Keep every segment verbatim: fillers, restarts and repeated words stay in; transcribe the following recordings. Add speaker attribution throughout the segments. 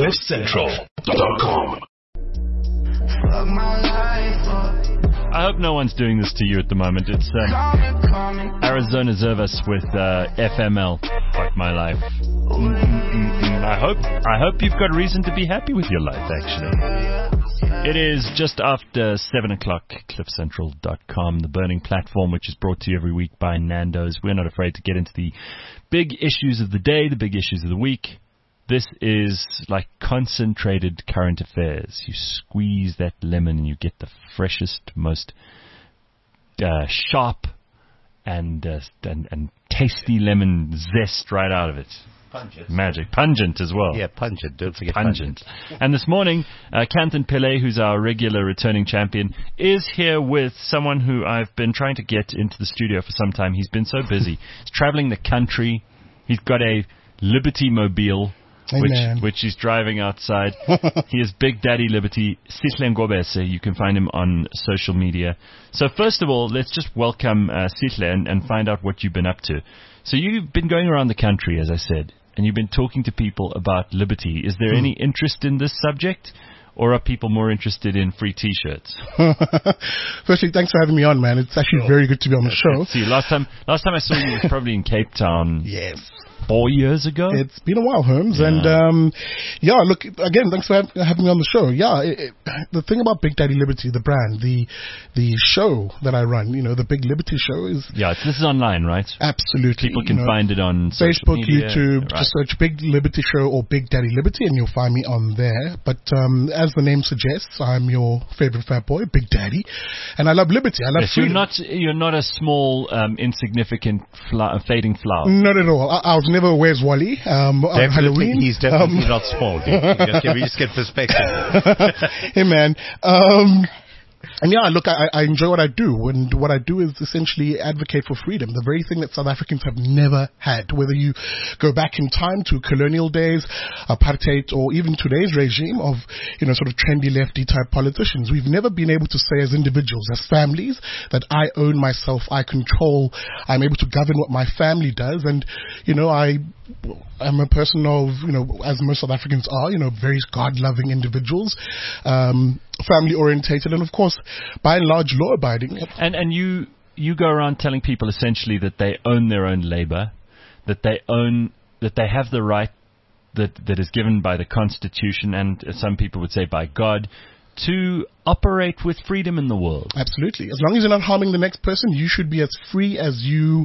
Speaker 1: cliff central dot com.
Speaker 2: I hope no one's doing this to you at the moment. It's um, Arizona Zervas with uh, F M L. Fuck my life. Mm-mm-mm-mm. I hope I hope you've got reason to be happy with your life, actually. It is just after seven o'clock, cliff central dot com, the burning platform, which is brought to you every week by Nando's. We're not afraid to get into the big issues of the day, the big issues of the week. This is like concentrated current affairs. You squeeze that lemon and you get the freshest, most uh, sharp and, uh, and and tasty lemon zest right out of it.
Speaker 3: Pungent.
Speaker 2: Magic. Pungent as well.
Speaker 3: Yeah, pungent. Don't forget
Speaker 2: pungent.
Speaker 3: pungent.
Speaker 2: And this morning, uh, Kanthan Pillay, who's our regular returning champion, is here with someone who I've been trying to get into the studio for some time. He's been so busy. He's traveling the country. He's got a Liberty Mobile, which, which he's driving outside. He is Big Daddy Liberty, Sihle Ngobese. You can find him on social media. So first of all, let's just welcome uh, Sihle and, and find out what you've been up to. So you've been going around the country, as I said, and you've been talking to people about liberty. Is there hmm. any interest in this subject? Or are people more interested in free T-shirts?
Speaker 4: Firstly, thanks for having me on, man. It's actually sure. very good to be on the show.
Speaker 2: See, last time, last time I saw you was probably in Cape Town.
Speaker 4: Yes.
Speaker 2: Four years ago?
Speaker 4: It's been a while, Holmes.
Speaker 2: Yeah.
Speaker 4: And, um, yeah, look, again, thanks for ha- having me on the show. Yeah, it, it, the thing about Big Daddy Liberty, the brand, the the show that I run, you know, the Big Liberty show is...
Speaker 2: Yeah, this is online, right?
Speaker 4: Absolutely.
Speaker 2: People can you know, find it on
Speaker 4: Facebook,
Speaker 2: media,
Speaker 4: YouTube. Right. Just search Big Liberty Show or Big Daddy Liberty and you'll find me on there. But um, as the name suggests, I'm your favorite fat boy, Big Daddy. And I love liberty. I love
Speaker 2: yes,
Speaker 4: freedom.
Speaker 2: You're not, you're not a small, um, insignificant, fla- fading flower.
Speaker 4: Not at all. I, I was never Where's Wally. Um, on Halloween.
Speaker 3: He's definitely
Speaker 4: um,
Speaker 3: not small, dude. Just, we just get perspective.
Speaker 4: Hey, man. Um, and yeah, look, I, I enjoy what I do, and what I do is essentially advocate for freedom, the very thing that South Africans have never had. Whether you go back in time to colonial days, apartheid, or even today's regime of, you know, sort of trendy lefty type politicians, we've never been able to say as individuals, as families, that I own myself, I control, I'm able to govern what my family does, and, you know, I... I'm a person of, you know, as most South Africans are, you know, very God-loving individuals, um, family-orientated, and of course, by and large, law-abiding.
Speaker 2: And and you you go around telling people essentially that they own their own labor, that they own, that they have the right that that is given by the Constitution, and some people would say by God, to operate with freedom in the world.
Speaker 4: Absolutely. As long as you're not harming the next person, you should be as free as you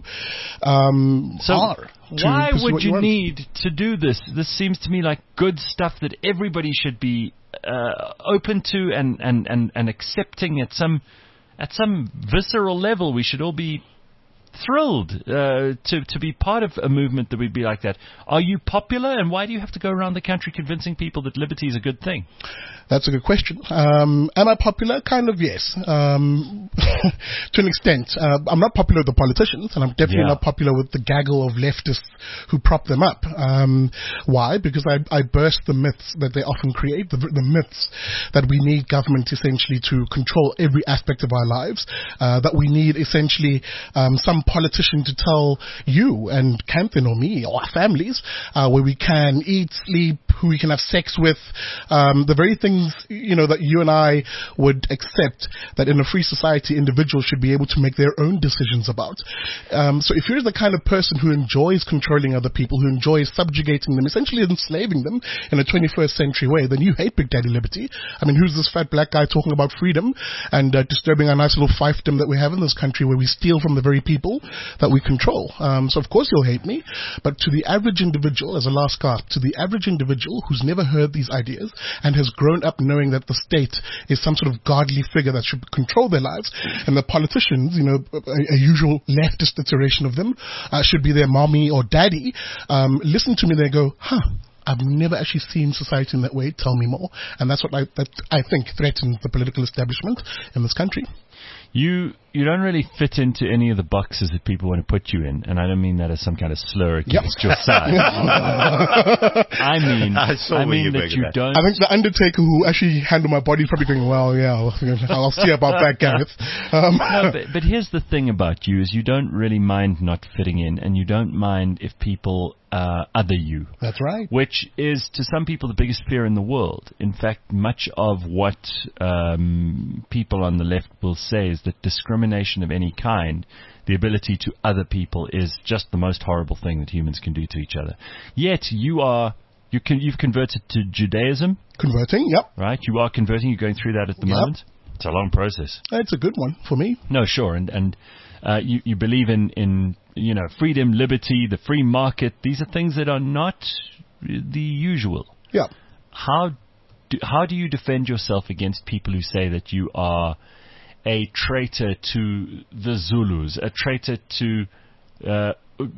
Speaker 4: um,
Speaker 2: so
Speaker 4: are.
Speaker 2: Why would you,
Speaker 4: you
Speaker 2: need to do this? This seems to me like good stuff that everybody should be uh, open to and, and, and, and accepting at some at some visceral level. We should all be thrilled uh, to to be part of a movement that would be like that. Are you popular, and why do you have to go around the country convincing people that liberty is a good thing?
Speaker 4: That's a good question. Um, am I popular? Kind of, yes. Um, to an extent. Uh, I'm not popular with the politicians, and I'm definitely
Speaker 2: Yeah.
Speaker 4: not popular with the gaggle of leftists who prop them up. Um, why? Because I, I burst the myths that they often create, the, the myths that we need government essentially to control every aspect of our lives, uh, that we need essentially um, some politician to tell you and Kanthan or me or our families uh, where we can eat, sleep, who we can have sex with, um, the very things, you know, that you and I would accept that in a free society individuals should be able to make their own decisions about. Um, so if you're the kind of person who enjoys controlling other people, who enjoys subjugating them, essentially enslaving them in a twenty-first century way, then you hate Big Daddy Liberty. I mean, who's this fat black guy talking about freedom and uh, disturbing our nice little fiefdom that we have in this country where we steal from the very people that we control? Um, so of course you'll hate me, but to the average individual, as a last gasp, to the average individual who's never heard these ideas and has grown up knowing that the state is some sort of godly figure that should control their lives, and the politicians, you know, a, a usual leftist iteration of them, uh, should be their mommy or daddy, um, listen to me, they go, huh, I've never actually seen society in that way, tell me more. And that's what I, that I think threatens the political establishment in this country.
Speaker 2: You you don't really fit into any of the boxes that people want to put you in, and I don't mean that as some kind of slur against your side. I mean,
Speaker 3: I saw
Speaker 2: I
Speaker 3: where
Speaker 2: mean
Speaker 3: you're
Speaker 2: that
Speaker 3: going
Speaker 2: you
Speaker 3: with that.
Speaker 2: don't.
Speaker 4: I think the Undertaker who actually handled my body is probably going, well, yeah, I'll, I'll see about that, Gareth. Um,
Speaker 2: No, but, but here's the thing about you is you don't really mind not fitting in, and you don't mind if people uh, other you.
Speaker 4: That's right.
Speaker 2: Which is, to some people, the biggest fear in the world. In fact, much of what um, people on the left will say is that discrimination of any kind, the ability to other people, is just the most horrible thing that humans can do to each other. Yet, you are, you can, you've converted to Judaism,
Speaker 4: Converting, yep.
Speaker 2: right? You are converting, you're going through that at the
Speaker 4: Yep.
Speaker 2: moment. It's a long process.
Speaker 4: It's a good one for me.
Speaker 2: No, sure, and and uh, you you believe in, in you know freedom, liberty, the free market. These are things that are not the usual.
Speaker 4: Yeah.
Speaker 2: How do, how do you defend yourself against people who say that you are a traitor to the Zulus, a traitor to uh,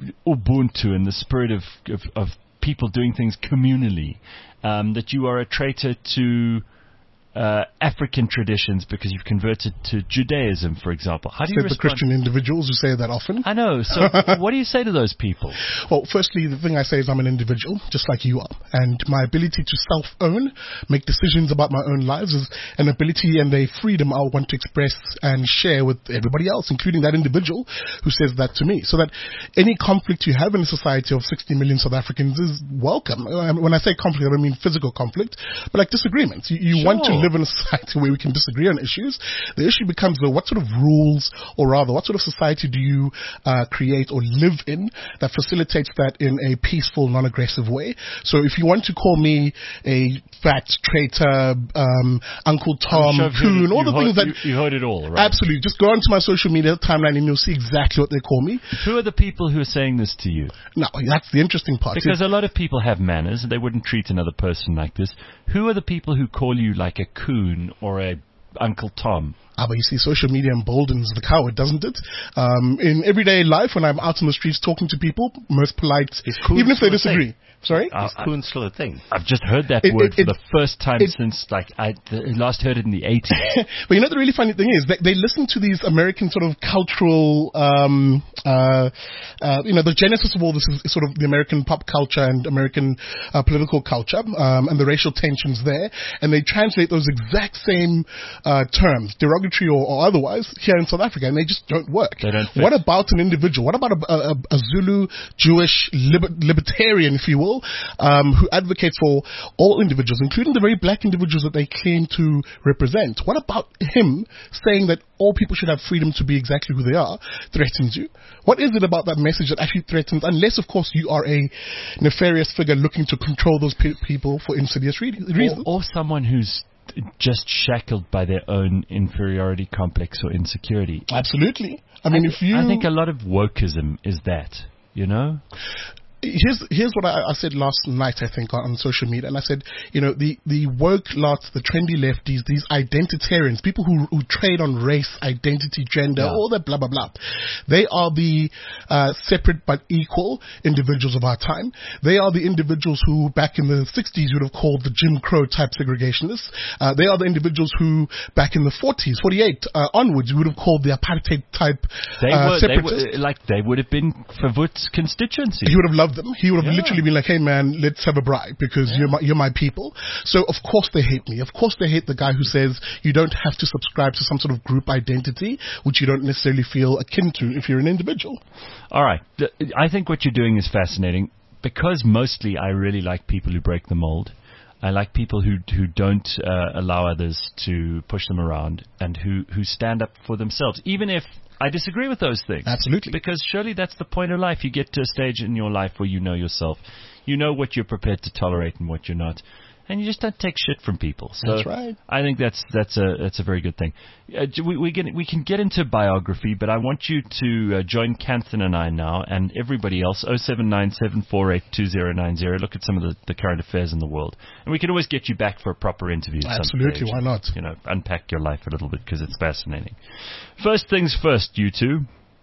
Speaker 2: Ubuntu and the spirit of, of of people doing things communally, um, that you are a traitor to Uh, African traditions because you've converted to Judaism, for example? How do you
Speaker 4: Said the
Speaker 2: respond?
Speaker 4: Christian individuals who say that often.
Speaker 2: I know. So, what do you say to those people?
Speaker 4: Well, firstly, the thing I say is I'm an individual, just like you are. And my ability to self-own, make decisions about my own lives is an ability and a freedom I want to express and share with everybody else, including that individual who says that to me. So that any conflict you have in a society of sixty million South Africans is welcome. When I say conflict, I don't mean physical conflict, but like disagreements. You, you
Speaker 2: Sure.
Speaker 4: want to live in a society where we can disagree on issues. The issue becomes, though, what sort of rules, or rather, what sort of society do you uh, create or live in that facilitates that in a peaceful, non-aggressive way? So if you want to call me a fat traitor, um, Uncle Tom,
Speaker 2: Sure, you've
Speaker 4: coon,
Speaker 2: heard-
Speaker 4: all the
Speaker 2: you've
Speaker 4: things
Speaker 2: heard-
Speaker 4: that...
Speaker 2: you, you heard it all, right?
Speaker 4: Absolutely. Just go onto my social media timeline and you'll see exactly what they call me.
Speaker 2: Who are the people who are saying this to you?
Speaker 4: Now, that's the interesting part.
Speaker 2: Because a lot of people have manners, and they wouldn't treat another person like this. Who are the people who call you like a coon or a Uncle Tom?
Speaker 4: Ah, but you see, social media emboldens the coward, doesn't it? Um, in everyday life, when I'm out on the streets talking to people, most polite,
Speaker 3: Is coon
Speaker 4: even if they
Speaker 3: still a
Speaker 4: disagree.
Speaker 3: thing?
Speaker 4: Sorry?
Speaker 2: Uh,
Speaker 3: Is coon still a thing?
Speaker 2: I've just heard that
Speaker 4: It-
Speaker 2: word
Speaker 4: it-
Speaker 2: for
Speaker 4: it-
Speaker 2: the first time
Speaker 4: it-
Speaker 2: since, like, I the, last heard it in the eighties.
Speaker 4: But you know, the really funny thing is that they listen to these American sort of cultural, um, uh, uh, you know, the genesis of all this is, is sort of the American pop culture and American uh, political culture, um, and the racial tensions there, and they translate those exact same uh, terms, derogatory or, or otherwise, here in South Africa, and they just don't work.
Speaker 2: They don't fit.
Speaker 4: What about an individual? What about a, a, a Zulu Jewish liber- libertarian, if you will, um, who advocates for all individuals, including the very black individuals that they claim to represent? What about him saying that all people should have freedom to be exactly who they are threatens you? What is it about that message that actually threatens, unless, of course, you are a nefarious figure looking to control those pe- people for insidious re- reasons?
Speaker 2: Or, or someone who's just shackled by their own inferiority complex or insecurity.
Speaker 4: Absolutely. I mean,
Speaker 2: I,
Speaker 4: if you...
Speaker 2: I think a lot of wokeism is that, you know?
Speaker 4: Here's here's what I, I said last night, I think, on, on social media, and I said, you know, the, the woke lots, the trendy lefties, these identitarians, people who who trade on race, identity, gender,
Speaker 2: Yeah.
Speaker 4: all that blah blah blah, they are the uh, separate but equal individuals of our time. They are the individuals who, back in the sixties, you would have called the Jim Crow type segregationists. Uh, they are the individuals who, back in the forties, forty-eight uh, onwards, you would have called the apartheid type
Speaker 2: They
Speaker 4: uh,
Speaker 2: were, they
Speaker 4: separatists.
Speaker 2: were, like, they would have been Favut's constituency.
Speaker 4: He would have loved them. He would have
Speaker 2: Yeah.
Speaker 4: literally been like, hey man, let's have a bribe because you're my, you're my people. So of course they hate me. Of course they hate the guy who says you don't have to subscribe to some sort of group identity, which you don't necessarily feel akin to if you're an individual.
Speaker 2: All right. Th- I think what you're doing is fascinating because mostly I really like people who break the mold. I like people who who don't uh, allow others to push them around and who, who stand up for themselves, even if I disagree with those things.
Speaker 4: Absolutely.
Speaker 2: Because surely that's the point of life. You get to a stage in your life where you know yourself. You know what you're prepared to tolerate and what you're not. And you just don't take shit from people. So
Speaker 4: That's right.
Speaker 2: I think that's that's a that's a very good thing. Uh, we we can we can get into biography, but I want you to uh, join Canthan and I now, and everybody else. oh seven nine seven four eight two oh nine oh. Look at some of the, the current affairs in the world, and we can always get you back for a proper interview. At some
Speaker 4: Absolutely,
Speaker 2: stage.
Speaker 4: why not?
Speaker 2: You know, unpack your life a little bit because it's fascinating. First things first, you two.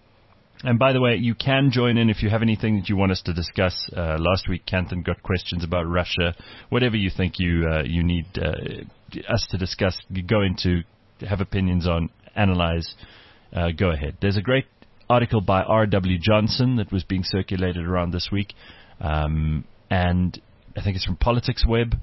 Speaker 2: And by the way, you can join in if you have anything that you want us to discuss. Uh, last week, Canthan got questions about Russia. Whatever you think you uh, you need uh, us to discuss, you go into, have opinions on, analyze, uh, go ahead. There's a great article by R W Johnson that was being circulated around this week, um, and I think it's from Politics Web.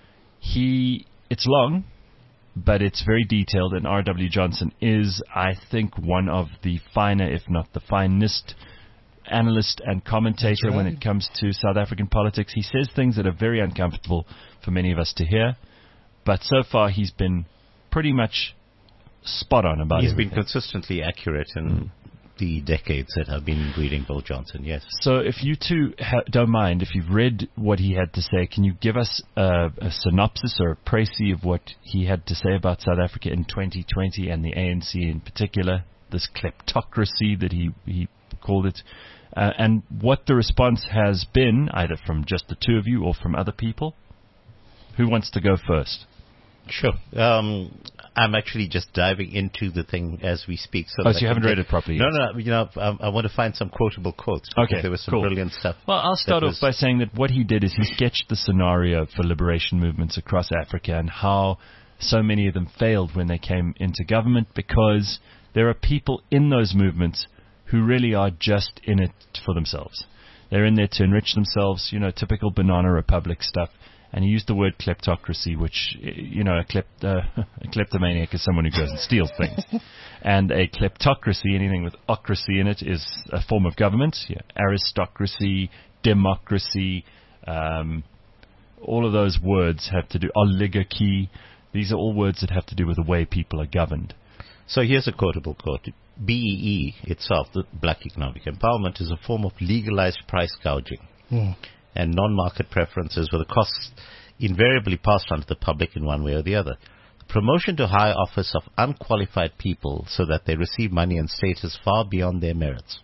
Speaker 2: He, it's long, but it's very detailed, and R W Johnson is, I think, one of the finer, if not the finest, analyst and commentator right. when it comes to South African politics. He says things that are very uncomfortable for many of us to hear, but so far he's been pretty much spot on about it.
Speaker 3: He's
Speaker 2: everything.
Speaker 3: been consistently accurate in mm. the decades that I've been reading Bill Johnson, yes.
Speaker 2: So if you two ha- don't mind, if you've read what he had to say, can you give us a, a synopsis or a précis of what he had to say about South Africa in twenty twenty and the A N C in particular, this kleptocracy that he, he called it, uh, and what the response has been, either from just the two of you or from other people? Who wants to go first?
Speaker 3: Sure. Um, I'm actually just diving into the thing as we speak. So
Speaker 2: oh, so you haven't read it properly
Speaker 3: no,
Speaker 2: yet?
Speaker 3: No, no. You know, I, I want to find some quotable quotes.
Speaker 2: Okay,
Speaker 3: there was some
Speaker 2: cool.
Speaker 3: brilliant stuff.
Speaker 2: Well, I'll start off by saying that what he did is he sketched the scenario for liberation movements across Africa and how so many of them failed when they came into government, because there are people in those movements who really are just in it for themselves. They're in there to enrich themselves, you know, typical Banana Republic stuff. And he used the word kleptocracy, which, you know, a, klept, uh, a kleptomaniac is someone who goes and steals things. And a kleptocracy, anything with ocracy in it, is a form of government. Yeah, aristocracy, democracy, um, all of those words have to do, oligarchy. These are all words that have to do with the way people are governed.
Speaker 3: So here's a quotable quote. B E E itself, the Black Economic Empowerment, is a form of legalized price gouging. Mm. And non-market preferences were the costs invariably passed on to the public in one way or the other. Promotion to high office of unqualified people so that they receive money and status far beyond their merits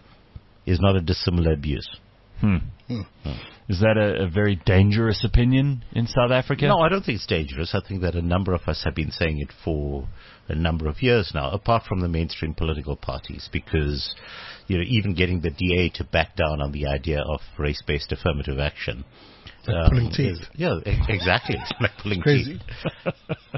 Speaker 3: is not a dissimilar abuse.
Speaker 2: Hmm. Hmm. Hmm. Is that a, a very dangerous opinion in South Africa?
Speaker 3: No, I don't think it's dangerous. I think that a number of us have been saying it for a number of years now, apart from the mainstream political parties, because, you know, even getting the D A to back down on the idea of race-based affirmative action.
Speaker 4: Like
Speaker 3: um,
Speaker 4: pulling teeth.
Speaker 3: Is, yeah, e- exactly. It's like pulling
Speaker 4: crazy.
Speaker 3: teeth.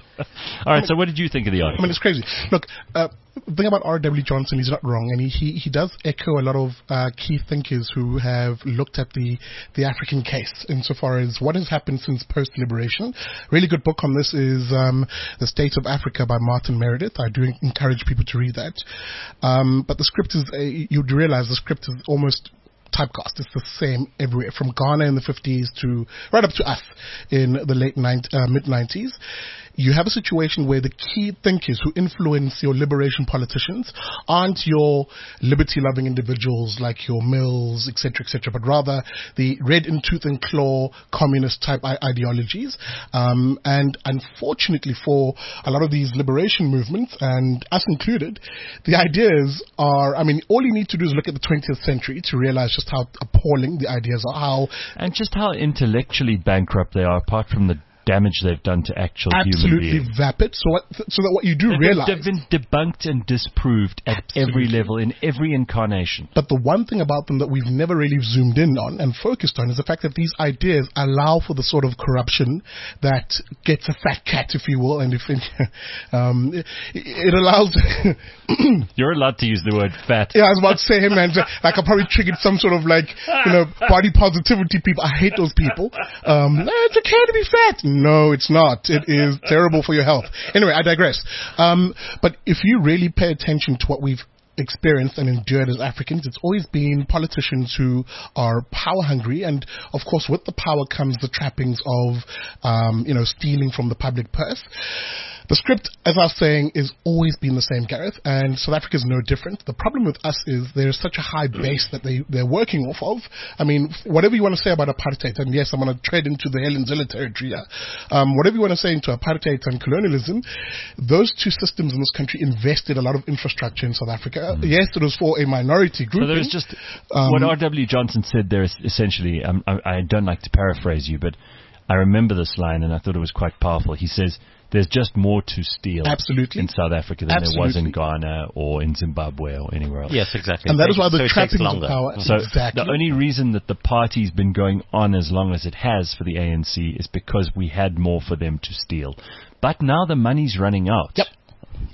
Speaker 2: All right, so what did you think of the article?
Speaker 4: I mean, it's crazy. Look, uh, the thing about R W Johnson, he's not wrong, and he, he, he does echo a lot of uh, key thinkers who have looked at the, the African case insofar as what has happened since post-liberation. Really good book on this is um, The State of Africa by Martin Meredith. I do encourage people to read that. Um, but the script is, uh, you'd realize the script is almost typecast. It's the same everywhere, from Ghana in the fifties to right up to us in the late nineties, uh, mid nineties. You have a situation where the key thinkers who influence your liberation politicians aren't your liberty-loving individuals like your Mills, et cetera, et cetera, but rather the red in tooth and claw communist-type I- ideologies. Um, and unfortunately for a lot of these liberation movements, and us included, the ideas are, I mean, all you need to do is look at the twentieth century to realize just how appalling the ideas are, how...
Speaker 2: And just how intellectually bankrupt they are, apart from the damage they've done to actual
Speaker 4: absolutely
Speaker 2: human beings.
Speaker 4: vapid. So, what, so that what you do
Speaker 2: they've
Speaker 4: realize,
Speaker 2: they've been debunked and disproved at absolutely. every level in every incarnation.
Speaker 4: But the one thing about them that we've never really zoomed in on and focused on is the fact that these ideas allow for the sort of corruption that gets a fat cat, if you will, and if it, um, it, it allows.
Speaker 2: You're allowed to use the word fat.
Speaker 4: Yeah, I was about to say, hey man, like I probably triggered some sort of like you know body positivity people. I hate those people. Um, it's okay to be fat. No, it's not. It is terrible for your health. Anyway, I digress. Um, but if you really pay attention to what we've experienced and endured as Africans, it's always been politicians who are power hungry, and of course with the power comes the trappings of um, you know stealing from the public purse. The script, as I was saying, is always been the same, Gareth, and South Africa is no different. The problem with us is there's such a high base that they, they're working off of. I mean, whatever you want to say about apartheid, and yes, I'm going to tread into the Helen Zille territory here. Um, whatever you want to say into apartheid and colonialism, those two systems in this country invested a lot of infrastructure in South Africa. Mm. Yes, it was for a minority group.
Speaker 2: So there's just, um, what R W Johnson said there is essentially, um, I, I don't like to paraphrase you, but I remember this line and I thought it was quite powerful. He says, there's just more to steal
Speaker 4: Absolutely.
Speaker 2: in South Africa than
Speaker 4: Absolutely.
Speaker 2: there was inGhana or in Zimbabwe or anywhere else.
Speaker 3: Yes, exactly.
Speaker 4: And that is why the
Speaker 3: so
Speaker 4: trappings of power...
Speaker 2: So
Speaker 4: exactly.
Speaker 2: the only reason that the party's been going on as long as it has for the A N C is because we had more for them to steal. But now the money's running out.
Speaker 4: Yep.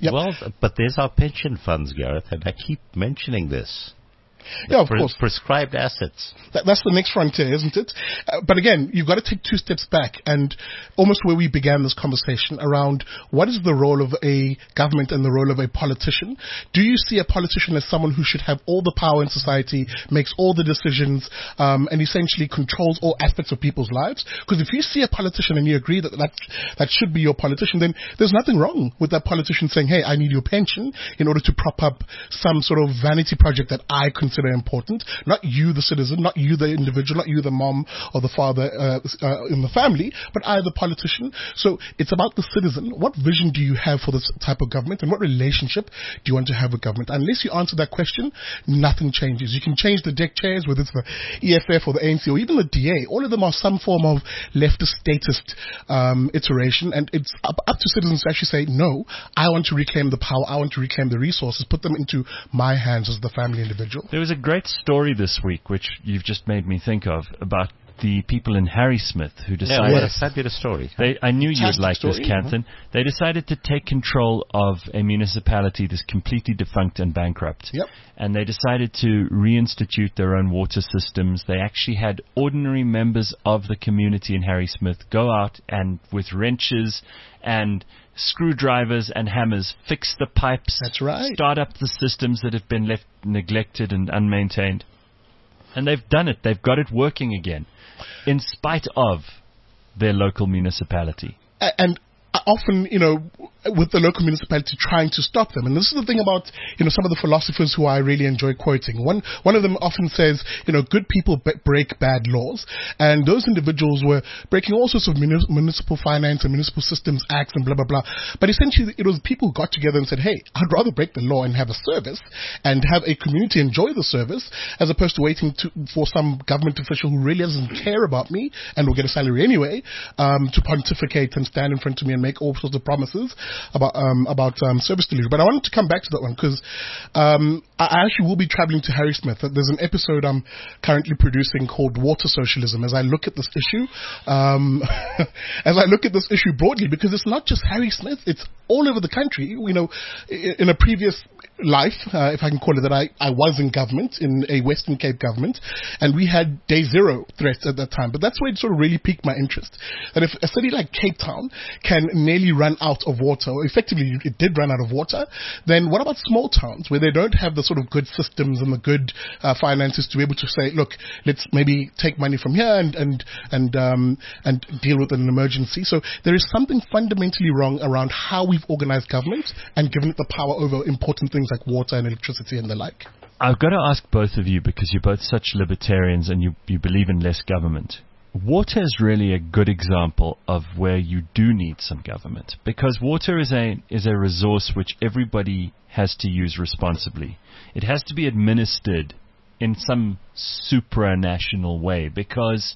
Speaker 4: Yep.
Speaker 3: Well, but there's our pension funds, Gareth, and I keep mentioning this.
Speaker 4: Yeah, of
Speaker 3: Pre-
Speaker 4: course.
Speaker 3: Prescribed assets.
Speaker 4: That, that's the next frontier, isn't it? Uh, but again, you've got to take two steps back and almost where we began this conversation around what is the role of a government and the role of a politician. Do you see a politician as someone who should have all the power in society, makes all the decisions, um, and essentially controls all aspects of people's lives? Because if you see a politician and you agree that, that that should be your politician, then there's nothing wrong with that politician saying, hey, I need your pension in order to prop up some sort of vanity project that I consider important, not you the citizen, not you the individual, not you the mom or the father uh, uh, in the family, but I the politician. So it's about the citizen. What vision do you have for this type of government, and what relationship do you want to have with government? Unless you answer that question, nothing changes. You can change the deck chairs, whether it's the E F F or the A N C or even the D A. All of them are some form of leftist statist um, iteration, and it's up, up to citizens to actually say, no, I want to reclaim the power, I want to reclaim the resources, put them into my hands as the family individual.
Speaker 2: There was a great story this week, which you've just made me think of, about the people in Harrismith who decided...
Speaker 3: Yeah, what a fabulous story.
Speaker 2: They, I knew
Speaker 4: Fantastic
Speaker 2: you'd like
Speaker 4: story,
Speaker 2: this, Canthan.
Speaker 4: uh-huh.
Speaker 2: They decided to take control of a municipality that's completely defunct and bankrupt.
Speaker 4: Yep.
Speaker 2: And they decided to reinstitute their own water systems. They actually had ordinary members of the community in Harrismith go out and with wrenches and screwdrivers and hammers fix the pipes.
Speaker 4: That's right.
Speaker 2: Start up the systems that have been left neglected and unmaintained. And they've done it. They've got it working again, in spite of their local municipality.
Speaker 4: And often, you know, with the local municipality trying to stop them. And this is the thing about, you know, some of the philosophers who I really enjoy quoting. One one of them often says, you know, good people b- break bad laws. And those individuals were breaking all sorts of muni- municipal finance and municipal systems acts and blah, blah, blah. But essentially, it was people who got together and said, hey, I'd rather break the law and have a service and have a community enjoy the service as opposed to waiting to, for some government official who really doesn't care about me and will get a salary anyway, um, to pontificate and stand in front of me and make all sorts of promises about um, about um, service delivery. But I wanted to come back to that one because um, I actually will be traveling to Harrismith. There's an episode I'm currently producing called Water Socialism as I look at this issue, um, as I look at this issue broadly, because it's not just Harrismith, it's all over the country. You know, in a previous life, uh, if I can call it that, I, I was in government, in a Western Cape government, and we had day zero threats at that time. But that's where it sort of really piqued my interest. That if a city like Cape Town can nearly run out of water, or effectively it did run out of water, then what about small towns where they don't have the sort of good systems and the good uh, finances to be able to say, look, let's maybe take money from here and and and um, and deal with an emergency. So there is something fundamentally wrong around how we've organized government and given it the power over important things like water and electricity and the like.
Speaker 2: I've got to ask both of you, because you're both such libertarians and you, you believe in less government. Water is really a good example of where you do need some government, because water is a is a resource which everybody has to use responsibly. It has to be administered in some supranational way, because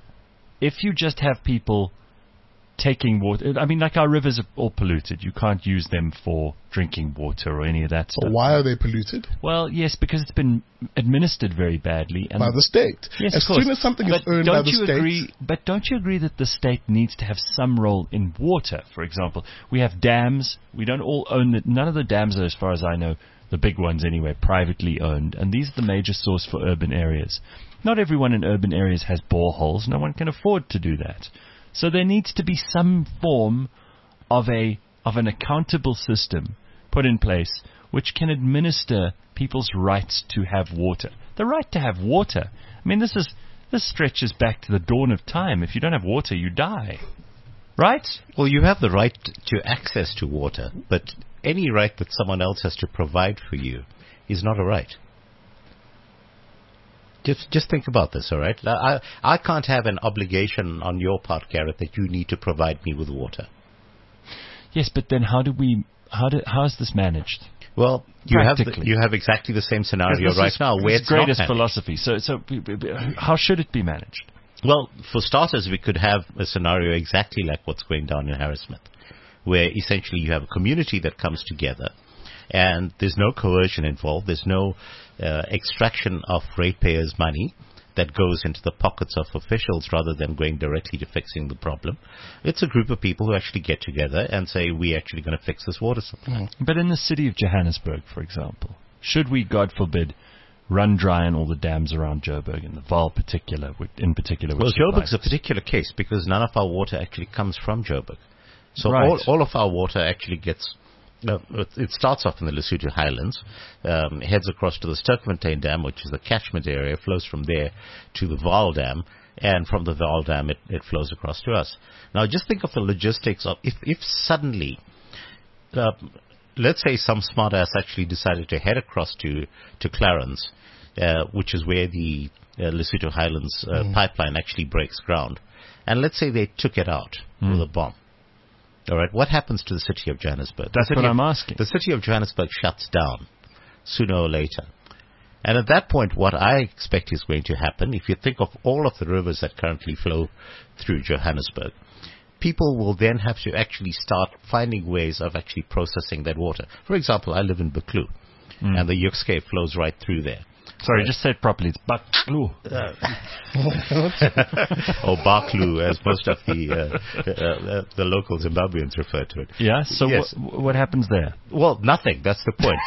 Speaker 2: if you just have people taking water, I mean, like our rivers are all polluted. You can't use them for drinking water or any of that stuff.
Speaker 4: So why are they polluted?
Speaker 2: Well, yes, because it's been administered very badly. And
Speaker 4: by the state.
Speaker 2: Yes,
Speaker 4: as
Speaker 2: of course.
Speaker 4: soon as something
Speaker 2: but
Speaker 4: is earned by the
Speaker 2: you
Speaker 4: state.
Speaker 2: Agree, but don't you agree that the state needs to have some role in water? For example, we have dams. We don't all own the, none of the dams are, as far as I know, the big ones anyway, privately owned. And these are the major source for urban areas. Not everyone in urban areas has boreholes. No one can afford to do that. So there needs to be some form of a of an accountable system put in place which can administer people's rights to have water. The right to have water. I mean, this is this stretches back to the dawn of time. If you don't have water, you die. Right?
Speaker 3: Well, you have the right to access to water, but any right that someone else has to provide for you is not a right. Just just think about this, all right? I, I can't have an obligation on your part, Gareth, that you need to provide me with water.
Speaker 2: Yes, but then how do we, how do, how is this managed?
Speaker 3: Well, you have the, you have exactly the same scenario right
Speaker 2: is,
Speaker 3: now where it's
Speaker 2: greatest
Speaker 3: not
Speaker 2: philosophy. So, so how should it be managed?
Speaker 3: Well, for starters, we could have a scenario exactly like what's going down in Harrismith, where essentially you have a community that comes together, and there's no coercion involved. There's no uh, extraction of ratepayers' money. that goes into the pockets of officials rather than going directly to fixing the problem. It's a group of people who actually get together and say, we're actually going to fix this water supply.
Speaker 2: But in the city of Johannesburg, for example, should we, God forbid, run dry on all the dams around Joburg and the Vaal particular, in particular?
Speaker 3: Well, Joburg's a particular case because none of our water actually comes from Joburg. So
Speaker 2: right.
Speaker 3: all, all of our water actually gets, uh, it starts off in the Lesotho Highlands, um, heads across to the Sterkfontein Dam, which is the catchment area, flows from there to the Vaal Dam, and from the Vaal Dam it, it flows across to us. Now just think of the logistics of, if, if suddenly, uh, let's say some smart ass actually decided to head across to, to Clarence, uh, which is where the uh, Lesotho Highlands uh, mm. pipeline actually breaks ground, and let's say they took it out mm. with a bomb. All right, what happens to the city of Johannesburg?
Speaker 2: That's what
Speaker 3: of,
Speaker 2: I'm asking.
Speaker 3: The city of Johannesburg shuts down sooner or later. And at that point, what I expect is going to happen, if you think of all of the rivers that currently flow through Johannesburg, people will then have to actually start finding ways of actually processing that water. For example, I live in Buccleuch, mm. and the Yukskay flows right through there.
Speaker 2: Sorry, right. Just say it properly. It's Buccleuch.
Speaker 3: Uh, or Barkloo, as most of the uh, uh, the local Zimbabweans refer to it.
Speaker 2: Yeah. So yes. wh- what happens there?
Speaker 3: Well, nothing. That's the point.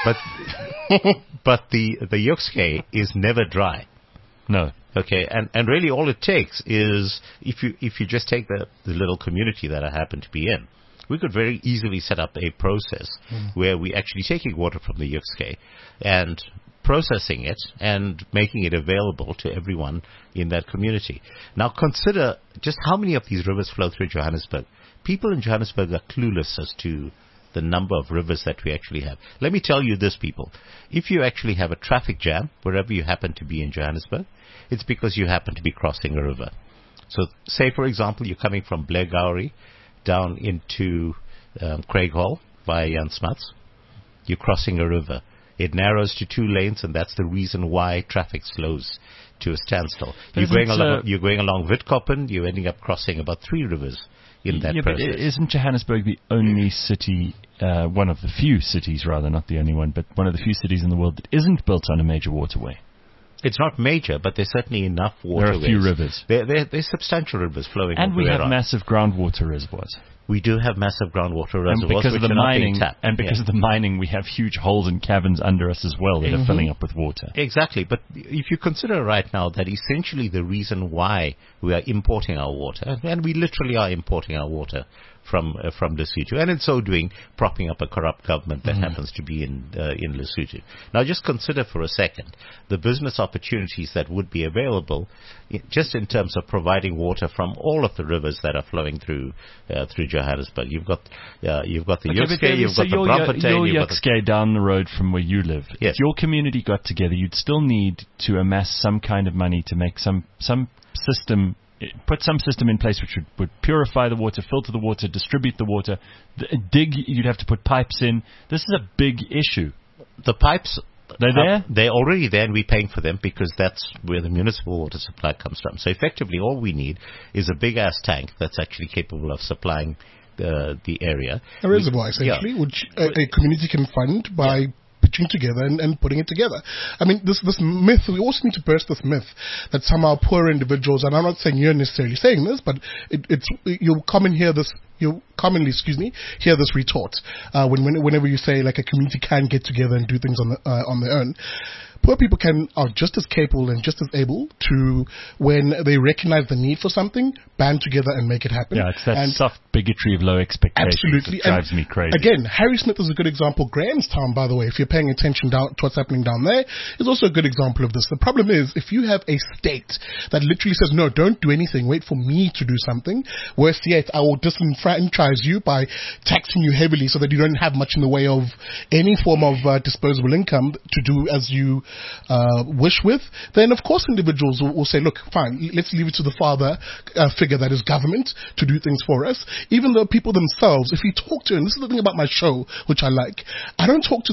Speaker 3: But but the the Yukskay is never dry.
Speaker 2: No.
Speaker 3: Okay, and, and really all it takes is if you if you just take the, the little community that I happen to be in, we could very easily set up a process mm. where we actually taking water from the Yukskay and processing it and making it available to everyone in that community. Now consider just how many of these rivers flow through Johannesburg. People in Johannesburg are clueless as to the number of rivers that we actually have. Let me tell you this, people. If you actually have a traffic jam wherever you happen to be in Johannesburg, it's because you happen to be crossing a river. So say, for example, you're coming from Blair Gowrie down into um, Craighall via Jan Smuts. You're crossing a river. It narrows to two lanes, and that's the reason why traffic slows to a standstill. You're going, along, uh, you're going along Witkoppen, you're ending up crossing about three rivers in that
Speaker 2: yeah,
Speaker 3: process.
Speaker 2: But isn't Johannesburg the only city, uh, one of the few cities rather, not the only one, but one of the few cities in the world that isn't built on a major waterway?
Speaker 3: It's not major, but there's certainly enough waterways.
Speaker 2: There are a few rivers.
Speaker 3: There, there, there's substantial rivers flowing.
Speaker 2: And we have
Speaker 3: around.
Speaker 2: massive groundwater reservoirs.
Speaker 3: We do have massive groundwater reservoirs,
Speaker 2: and because
Speaker 3: which
Speaker 2: of the
Speaker 3: are
Speaker 2: mining,
Speaker 3: not being tapped.
Speaker 2: And because
Speaker 3: yeah.
Speaker 2: of the mining, we have huge holes and caverns under us as well that mm-hmm. are filling up with water.
Speaker 3: Exactly. But if you consider right now that essentially the reason why we are importing our water, and we literally are importing our water from uh, from Lesotho, and in so doing, propping up a corrupt government that mm-hmm. happens to be in uh, in Lesotho. Now, just consider for a second the business opportunities that would be available, just in terms of providing water from all of the rivers that are flowing through uh, through Johannesburg. You've got uh, you've got the okay, Yukskay, you've
Speaker 2: so
Speaker 3: got the Braamfontein,
Speaker 2: your Yukskay down the road from where you live.
Speaker 3: Yes.
Speaker 2: If your community got together, you'd still need to amass some kind of money to make some some system. Put some system in place which would, would purify the water, filter the water, distribute the water, dig, you'd have to put pipes in. This is a big issue.
Speaker 3: The pipes,
Speaker 2: they're there?
Speaker 3: Uh, they're already there and we're paying for them because that's where the municipal water supply comes from. So effectively all we need is a big-ass tank that's actually capable of supplying the, the area.
Speaker 4: A reservoir, essentially, yeah. which a, a community can fund by... Yeah. Putting together and, and putting it together. I mean, this this myth, we also need to burst this myth that somehow poor individuals, and I'm not saying you're necessarily saying this, but it, it's you'll come and hear this, you'll commonly, excuse me, hear this retort uh, when, when whenever you say like a community can get together and do things on the, uh, on their own. Poor people can are just as capable and just as able to, when they recognize the need for something, band together and make it happen.
Speaker 2: Yeah, it's that
Speaker 4: and
Speaker 2: soft bigotry of low expectations
Speaker 4: absolutely.
Speaker 2: that drives
Speaker 4: and
Speaker 2: me crazy.
Speaker 4: Again, Harry Smith is a good example. Grahamstown, by the way, if you're paying attention down to what's happening down there, is also a good example of this. The problem is, if you have a state that literally says, no, don't do anything, wait for me to do something, worse yet, I will disenfranchise you by taxing you heavily so that you don't have much in the way of any form of uh, disposable income to do as you Uh, wish with, then of course individuals will, will say, look, fine, let's leave it to the father uh, figure that is government to do things for us. Even though people themselves, if you talk to, and this is the thing about my show, which I like, I don't talk to the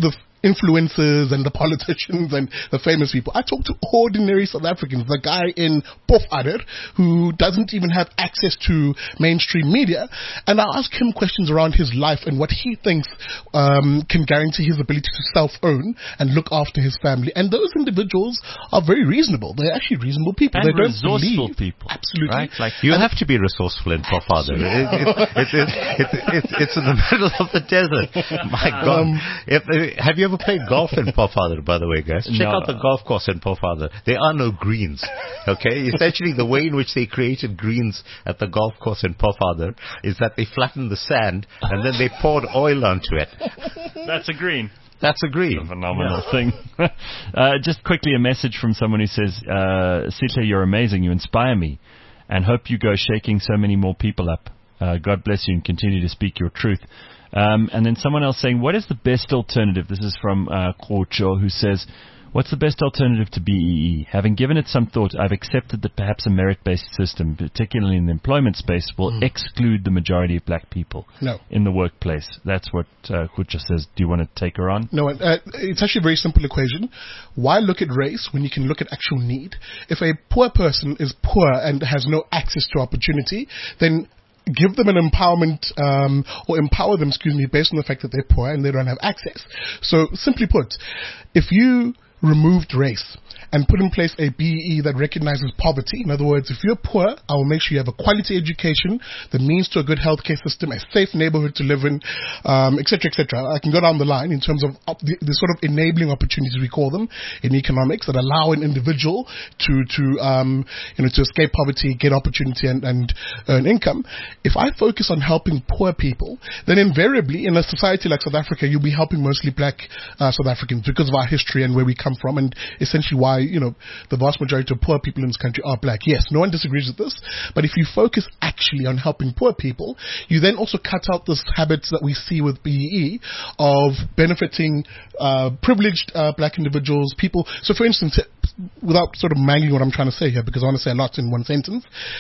Speaker 4: influencers and the politicians and the famous people. I talk to ordinary South Africans, the guy in Pofadder who doesn't even have access to mainstream media, and I ask him questions around his life and what he thinks um, can guarantee his ability to self-own and look after his family. And those individuals are very reasonable. They're actually reasonable people.
Speaker 2: And
Speaker 4: they don't
Speaker 2: resourceful
Speaker 4: believe.
Speaker 2: people.
Speaker 4: Absolutely.
Speaker 2: Right? Like
Speaker 3: You have to be resourceful in Pofadder. It, it, it, it, it, it, it's in the middle of the desert. My God.
Speaker 4: Um,
Speaker 3: if, uh, have you ever played golf in Pofadder, by the way, guys? Check
Speaker 2: No.
Speaker 3: out the golf course in Pofadder. There are no greens. Okay? Essentially, the way in which they created greens at the golf course in Pofadder is that they flattened the sand and then they poured oil onto it.
Speaker 2: that's a green.
Speaker 3: That's a green.
Speaker 2: A phenomenal thing. uh, just quickly, a message from someone who says, uh, Sihle, you're amazing. You inspire me and hope you go shaking so many more people up. Uh, God bless you and continue to speak your truth. Um, and then someone else saying, what is the best alternative? This is from uh, Kocho, who says, what's the best alternative to B E E? Having given it some thought, I've accepted that perhaps a merit-based system, particularly in the employment space, will mm. exclude the majority of black people
Speaker 4: no.
Speaker 2: in the workplace. That's what uh, Kocho says. Do you want to take her on?
Speaker 4: No, uh, it's actually a very simple equation. Why look at race when you can look at actual need? If a poor person is poor and has no access to opportunity, then give them an empowerment, um, or empower them, excuse me, based on the fact that they're poor and they don't have access. So, simply put, if you removed race and put in place a B E E that recognizes poverty. In other words, if you're poor, I will make sure you have a quality education, the means to a good healthcare system, a safe neighborhood to live in, um, et cetera, et cetera. I can go down the line in terms of op- the, the sort of enabling opportunities we call them in economics that allow an individual to to um, you know to escape poverty, get opportunity, and, and earn income. If I focus on helping poor people, then invariably in a society like South Africa, you'll be helping mostly black uh, South Africans because of our history and where we come from, and essentially why, you know, the vast majority of poor people in this country are black. Yes, no one disagrees with this, but if you focus actually on helping poor people, you then also cut out this habits that we see with B E E of benefiting uh, privileged uh, black individuals, people. So for instance, without sort of mangling what I'm trying to say here, because I want to say a lot in one sentence,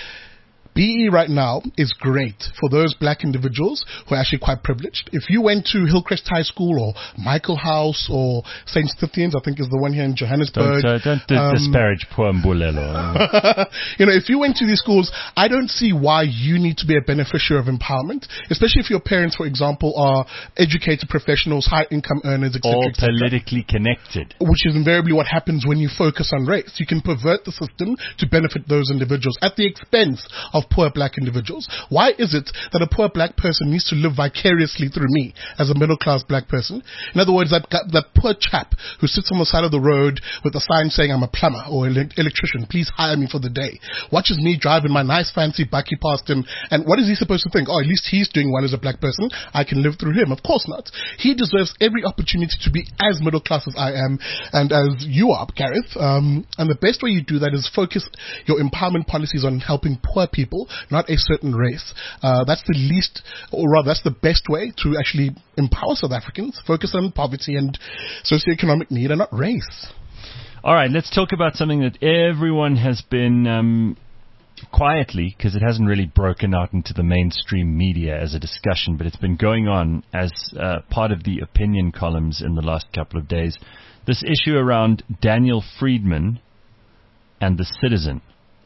Speaker 4: B E E right now is great for those black individuals who are actually quite privileged. If you went to Hillcrest High School or Michael House or Saint Stithians, I think is the one here in Johannesburg.
Speaker 2: Don't, uh, don't d-
Speaker 4: um,
Speaker 2: disparage poor Mbulelo.
Speaker 4: You know, if you went to these schools, I don't see why you need to be a beneficiary of empowerment, especially if your parents, for example, are educated professionals, high income earners, et cetera,
Speaker 2: All
Speaker 4: et cetera.
Speaker 2: politically connected.
Speaker 4: Which is invariably what happens when you focus on race. You can pervert the system to benefit those individuals at the expense of poor black individuals. Why is it that a poor black person needs to live vicariously through me as a middle class black person? In other words, that that poor chap who sits on the side of the road with a sign saying I'm a plumber or an electrician, please hire me for the day, watches me driving my nice fancy bucky past him, and what is he supposed to think? Oh, at least he's doing well as a black person, I can live through him. Of course not. He deserves every opportunity to be as middle class as I am and as you are, Gareth. Um, and the best way you do that is focus your empowerment policies on helping poor people, not a certain race. Uh, that's the least, or rather, that's the best way to actually empower South Africans. Focus on poverty and socioeconomic need and not race.
Speaker 2: All right, let's talk about something that everyone has been um, quietly, because it hasn't really broken out into the mainstream media as a discussion, but it's been going on as uh, part of the opinion columns in the last couple of days. This issue around Daniel Friedman and the Citizen.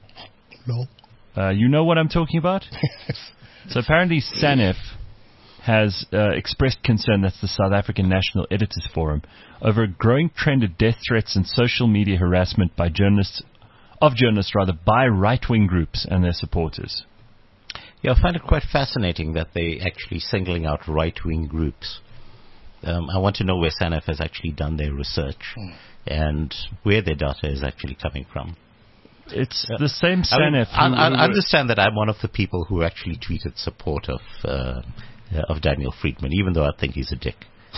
Speaker 4: No.
Speaker 2: Uh, you know what I'm talking about? So apparently SANEF has uh, expressed concern, that's the South African National Editors Forum, over a growing trend of death threats and social media harassment by journalists, of journalists rather, by right-wing groups and their supporters.
Speaker 3: Yeah, I find it quite fascinating that they actually singling out right-wing groups. Um, I want to know where SANEF has actually done their research mm. and where their data is actually coming from.
Speaker 2: It's the same SANEF.
Speaker 3: I, mean, I, I understand that I'm one of the people who actually tweeted support of uh, of Daniel Friedman, even though I think he's a dick.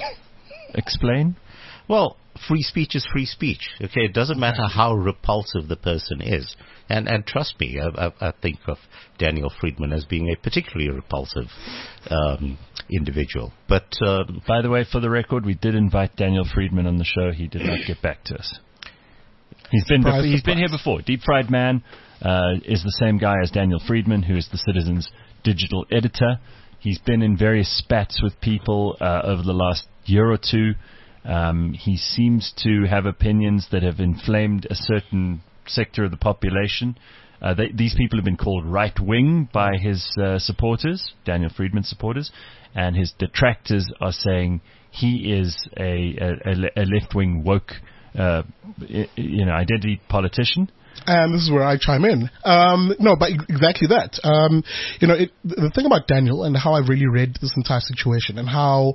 Speaker 2: Explain?
Speaker 3: Well, free speech is free speech. Okay, it doesn't matter how repulsive the person is. And and trust me, I, I, I think of Daniel Friedman as being a particularly repulsive um, individual. But um,
Speaker 2: by the way, for the record, we did invite Daniel Friedman on the show. He did not get back to us. He's been
Speaker 4: surprise,
Speaker 2: he's
Speaker 4: surprise.
Speaker 2: been here before. Deep Fried Man uh, is the same guy as Daniel Friedman, who is the Citizen's digital editor. He's been in various spats with people uh, over the last year or two. Um, he seems to have opinions that have inflamed a certain sector of the population. Uh, they, these people have been called right-wing by his uh, supporters, Daniel Friedman supporters, and his detractors are saying he is a, a, a left-wing woke, uh, you know, identity politician.
Speaker 4: And this is where I chime in. Um, no, but exactly that. Um, you know, it, the thing about Daniel and how I really read this entire situation and how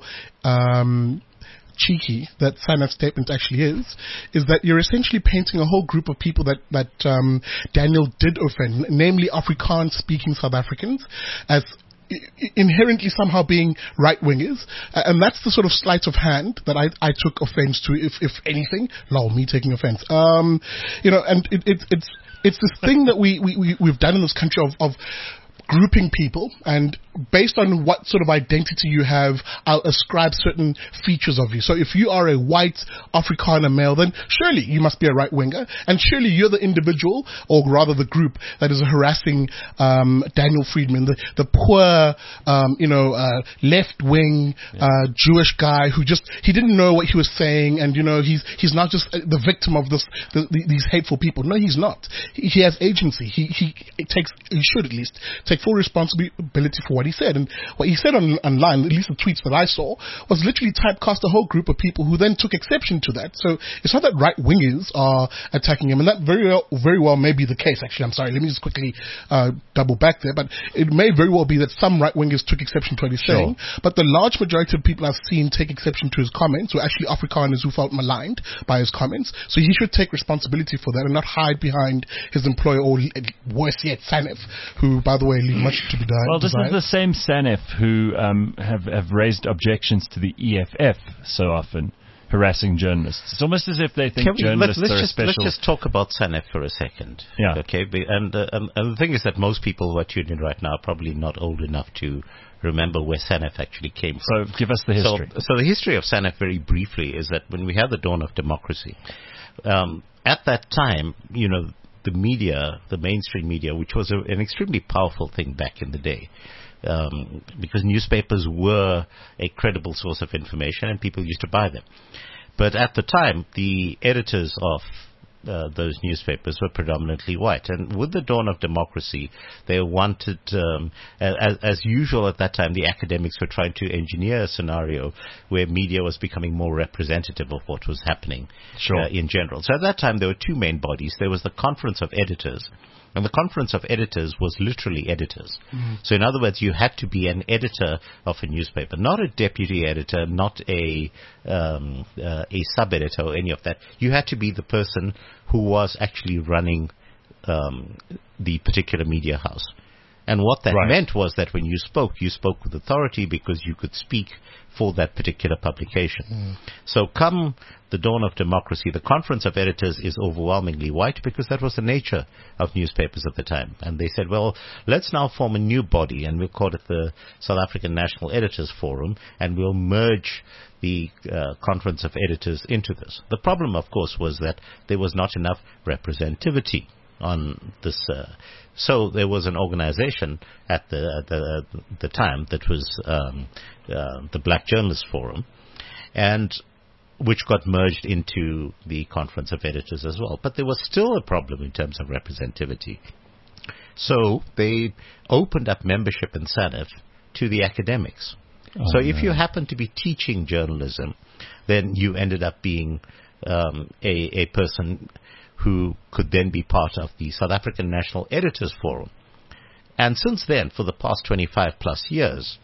Speaker 4: um, cheeky that SANEF's statement actually is, is that you're essentially painting a whole group of people that, that um, Daniel did offend, namely Afrikaans-speaking South Africans, as inherently somehow being right-wingers, uh, and that's the sort of sleight of hand that I, I took offense to, if if anything. Lol, me taking offense. Um, you know, and it, it, it's it's this thing that we, we, we, we've done in this country of, of grouping people, and based on what sort of identity you have, I'll ascribe certain features of you. So if you are a white Afrikaner male, then surely you must be a right-winger, and surely you're the individual, or rather the group, that is harassing um, Daniel Friedman, the, the poor, um, you know, uh, left-wing uh, Jewish guy who just, he didn't know what he was saying, and, you know, he's he's not just the victim of this the, the, these hateful people. No, he's not. He, he has agency. He, he takes, he should at least take full responsibility for what he said. And what he said on, online, at least the tweets that I saw, was literally typecast a whole group of people who then took exception to that. So it's not that right-wingers are attacking him, and that very well, very well may be the case, actually. I'm sorry, let me just quickly uh, double back there, but it may very well be that some right-wingers took exception to what he's sure. saying, but the large majority of people I've seen take exception to his comments were actually Afrikaners who felt maligned by his comments. So he should take responsibility for that and not hide behind his employer, or worse yet, SANEF, who, by the way, leave much to be done.
Speaker 2: Well, this is the same SANEF who um, have, have raised objections to the E F F so often, harassing journalists. It's almost as if they think we, journalists
Speaker 3: let's, let's
Speaker 2: are
Speaker 3: just,
Speaker 2: a special...
Speaker 3: Let's just talk about SANEF for a second.
Speaker 2: Yeah.
Speaker 3: Okay. And, uh, and, and the thing is that most people who are tuned in right now are probably not old enough to remember where SANEF actually came from.
Speaker 2: So give us the history.
Speaker 3: So, so the history of SANEF, very briefly, is that when we had the dawn of democracy, um, at that time, you know, the media, the mainstream media, which was a, an extremely powerful thing back in the day, um, because newspapers were a credible source of information and people used to buy them. But at the time, the editors of uh, those newspapers were predominantly white. And with the dawn of democracy, they wanted, um, as, as usual at that time, the academics were trying to engineer a scenario where media was becoming more representative of what was happening
Speaker 2: sure.
Speaker 3: uh, in general. So at that time, there were two main bodies. There was the Conference of Editors, and the Conference of Editors was literally editors. Mm-hmm. So in other words, you had to be an editor of a newspaper, not a deputy editor, not a um, uh, a sub-editor or any of that. You had to be the person who was actually running um, the particular media house. And what that
Speaker 2: right.
Speaker 3: meant was that when you spoke, you spoke with authority because you could speak for that particular publication. Mm. So come the dawn of democracy, the Conference of Editors is overwhelmingly white because that was the nature of newspapers at the time. And they said, well, let's now form a new body, and we'll call it the South African National Editors Forum, and we'll merge the uh, Conference of Editors into this. The problem, of course, was that there was not enough representativity on this. Uh, so there was an organization at the at the, the time that was um, uh, the Black Journalists Forum, and which got merged into the Conference of Editors as well. But there was still a problem in terms of representativity. So they opened up membership in SANEF to the academics. Oh, so if no. you happen to be teaching journalism, then you ended up being um, a, a person who could then be part of the South African National Editors Forum. And since then, for the past twenty-five plus years,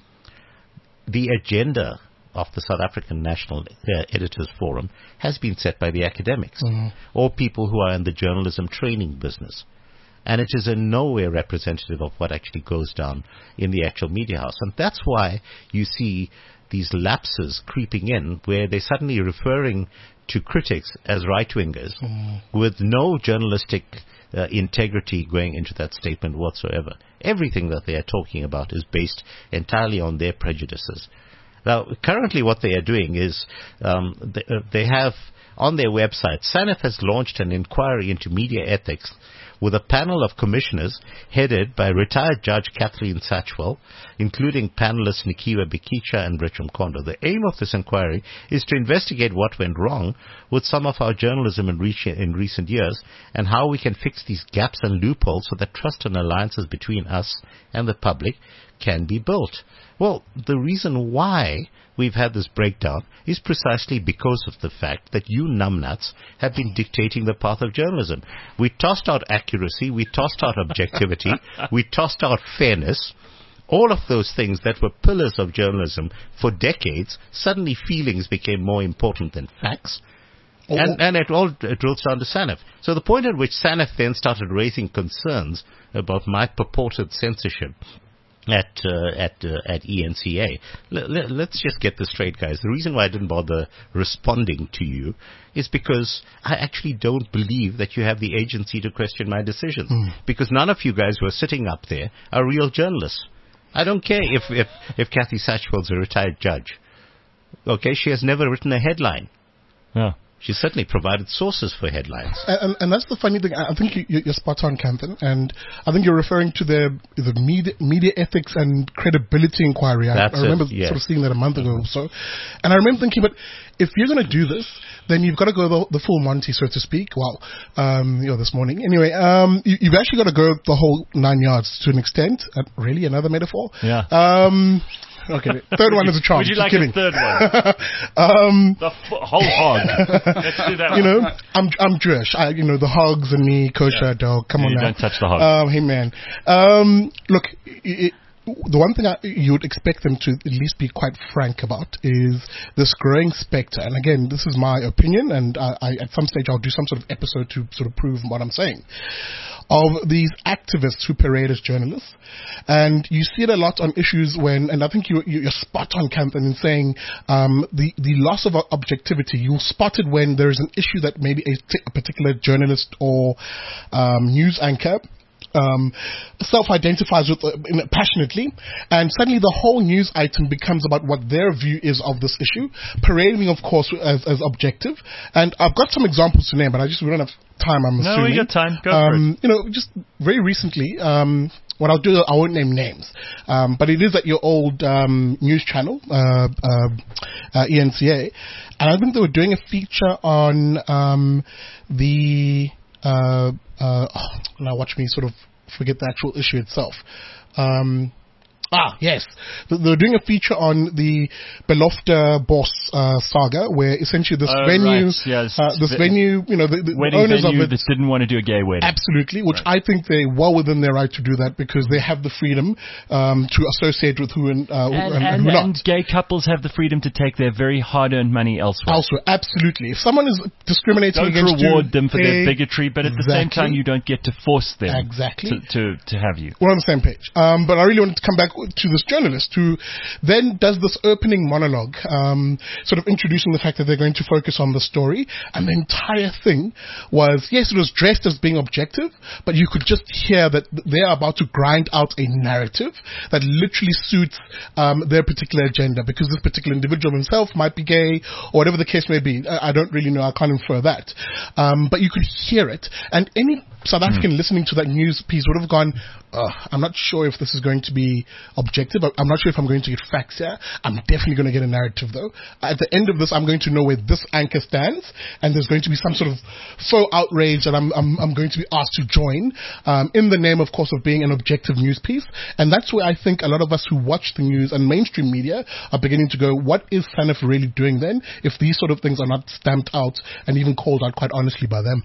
Speaker 3: the agenda of the South African National uh, Editors Forum has been set by the academics, mm-hmm. or people who are in the journalism training business. And it is in no way representative of what actually goes down in the actual media house. And that's why you see these lapses creeping in, where they're suddenly referring to critics as right-wingers mm. with no journalistic uh, integrity going into that statement whatsoever. Everything that they are talking about is based entirely on their prejudices. Now, currently what they are doing is um, they, uh, they have on their website, SANEF has launched an inquiry into media ethics, with a panel of commissioners headed by retired Judge Kathleen Satchwell, including panelists Nikiwa Bikicha and Richard Kondo. The aim of this inquiry is to investigate what went wrong with some of our journalism in, re- in recent years and how we can fix these gaps and loopholes so that trust and alliances between us and the public can be built. Well, the reason why we've had this breakdown is precisely because of the fact that you numbnuts have been dictating the path of journalism. We tossed out accuracy, we tossed out objectivity, we tossed out fairness. All of those things that were pillars of journalism for decades, suddenly feelings became more important than facts. Oh. And, and it all it drills down to SANEF. So the point at which SANEF then started raising concerns about my purported censorship at uh, at uh, at E N C A. L- l- let's just get this straight, guys. The reason why I didn't bother responding to you is because I actually don't believe that you have the agency to question my decisions. Mm. Because none of you guys who are sitting up there are real journalists. I don't care if if if Kathy Satchwell's a retired judge. Okay, she has never written a headline.
Speaker 2: Yeah.
Speaker 3: She certainly provided sources for headlines.
Speaker 4: And, and that's the funny thing. I think you, you're spot on, Kanthan. And I think you're referring to the the media, media ethics and credibility inquiry. I, I remember
Speaker 3: it, yeah.
Speaker 4: sort of seeing that a month ago or so. And I remember thinking, but if you're going to do this, then you've got to go the, the full Monty, so to speak. Well, um, you know, this morning. Anyway, um, you, you've actually got to go the whole nine yards to an extent. Uh, really? Another metaphor?
Speaker 2: Yeah.
Speaker 4: Um... Okay, third one is a charm.
Speaker 2: Would you
Speaker 4: Just
Speaker 2: like
Speaker 4: kidding.
Speaker 2: a third one?
Speaker 4: um,
Speaker 2: the f- whole hog. Let's do that.
Speaker 4: You
Speaker 2: one.
Speaker 4: know, I'm I'm Jewish. I, you know, the hogs and me, kosher
Speaker 2: yeah.
Speaker 4: dog. Come
Speaker 2: yeah,
Speaker 4: on
Speaker 2: you
Speaker 4: now.
Speaker 2: Don't touch the hog.
Speaker 4: Um, hey man. Um, look, it, the one thing I, you would expect them to at least be quite frank about is this growing spectre. And again, this is my opinion, and I, I, at some stage I'll do some sort of episode to sort of prove what I'm saying. Of these activists who parade as journalists. And you see it a lot on issues when, and I think you, you're spot on, Kanthan, in saying um, the, the loss of objectivity. You'll spot it when there is an issue that maybe a, t- a particular journalist or um, news anchor Um, self-identifies with uh, passionately, and suddenly the whole news item becomes about what their view is of this issue, parading, of course, as, as objective. And I've got some examples to name, but I just we don't have time. I'm
Speaker 2: no,
Speaker 4: assuming.
Speaker 2: we got time. Go
Speaker 4: um,
Speaker 2: for it.
Speaker 4: You know, just very recently, um, what I'll do, I won't name names, um, but it is at your old um, news channel, uh, uh, uh, E N C A, and I think they were doing a feature on um, the. Uh, uh, oh, now watch me sort of forget the actual issue itself. Um, ah, yes. They're doing a feature on the Belofte Boss uh, saga, where essentially this
Speaker 2: oh,
Speaker 4: venue,
Speaker 2: right. yes.
Speaker 4: uh, this
Speaker 2: the,
Speaker 4: venue, you know, the, the
Speaker 2: wedding
Speaker 4: owners
Speaker 2: venue
Speaker 4: of it
Speaker 2: that didn't want to do a gay wedding.
Speaker 4: Absolutely, which
Speaker 2: right.
Speaker 4: I think they're well within their right to do that because they have the freedom um, to associate with who and, uh,
Speaker 2: and,
Speaker 4: and, and
Speaker 2: and,
Speaker 4: who not.
Speaker 2: And gay couples have the freedom to take their very hard-earned money elsewhere.
Speaker 4: Also, absolutely. If someone is discriminating
Speaker 2: don't
Speaker 4: against
Speaker 2: reward
Speaker 4: you,
Speaker 2: them for
Speaker 4: they,
Speaker 2: their bigotry, but at
Speaker 4: exactly,
Speaker 2: the same time, you don't get to force them
Speaker 4: exactly.
Speaker 2: to, to, to have you.
Speaker 4: We're on the same page. Um, but I really wanted to come back to this journalist who then does this opening monologue, um, sort of introducing the fact that they're going to focus on the story. And the entire thing was, yes, it was dressed as being objective, but you could just hear that they're about to grind out a narrative that literally suits um, their particular agenda, because this particular individual himself might be gay or whatever the case may be. I, I don't really know. I can't infer that. Um, but you could hear it. And any South African mm. listening to that news piece would have gone, I'm not sure if this is going to be objective. I'm not sure if I'm going to get facts here. I'm definitely going to get a narrative, though. At the end of this, I'm going to know where this anchor stands, and there's going to be some sort of faux outrage that I'm, I'm, I'm going to be asked to join um, in the name, of course, of being an objective news piece. And that's where I think a lot of us who watch the news and mainstream media are beginning to go, what is SANEF really doing then if these sort of things are not stamped out and even called out quite honestly by them?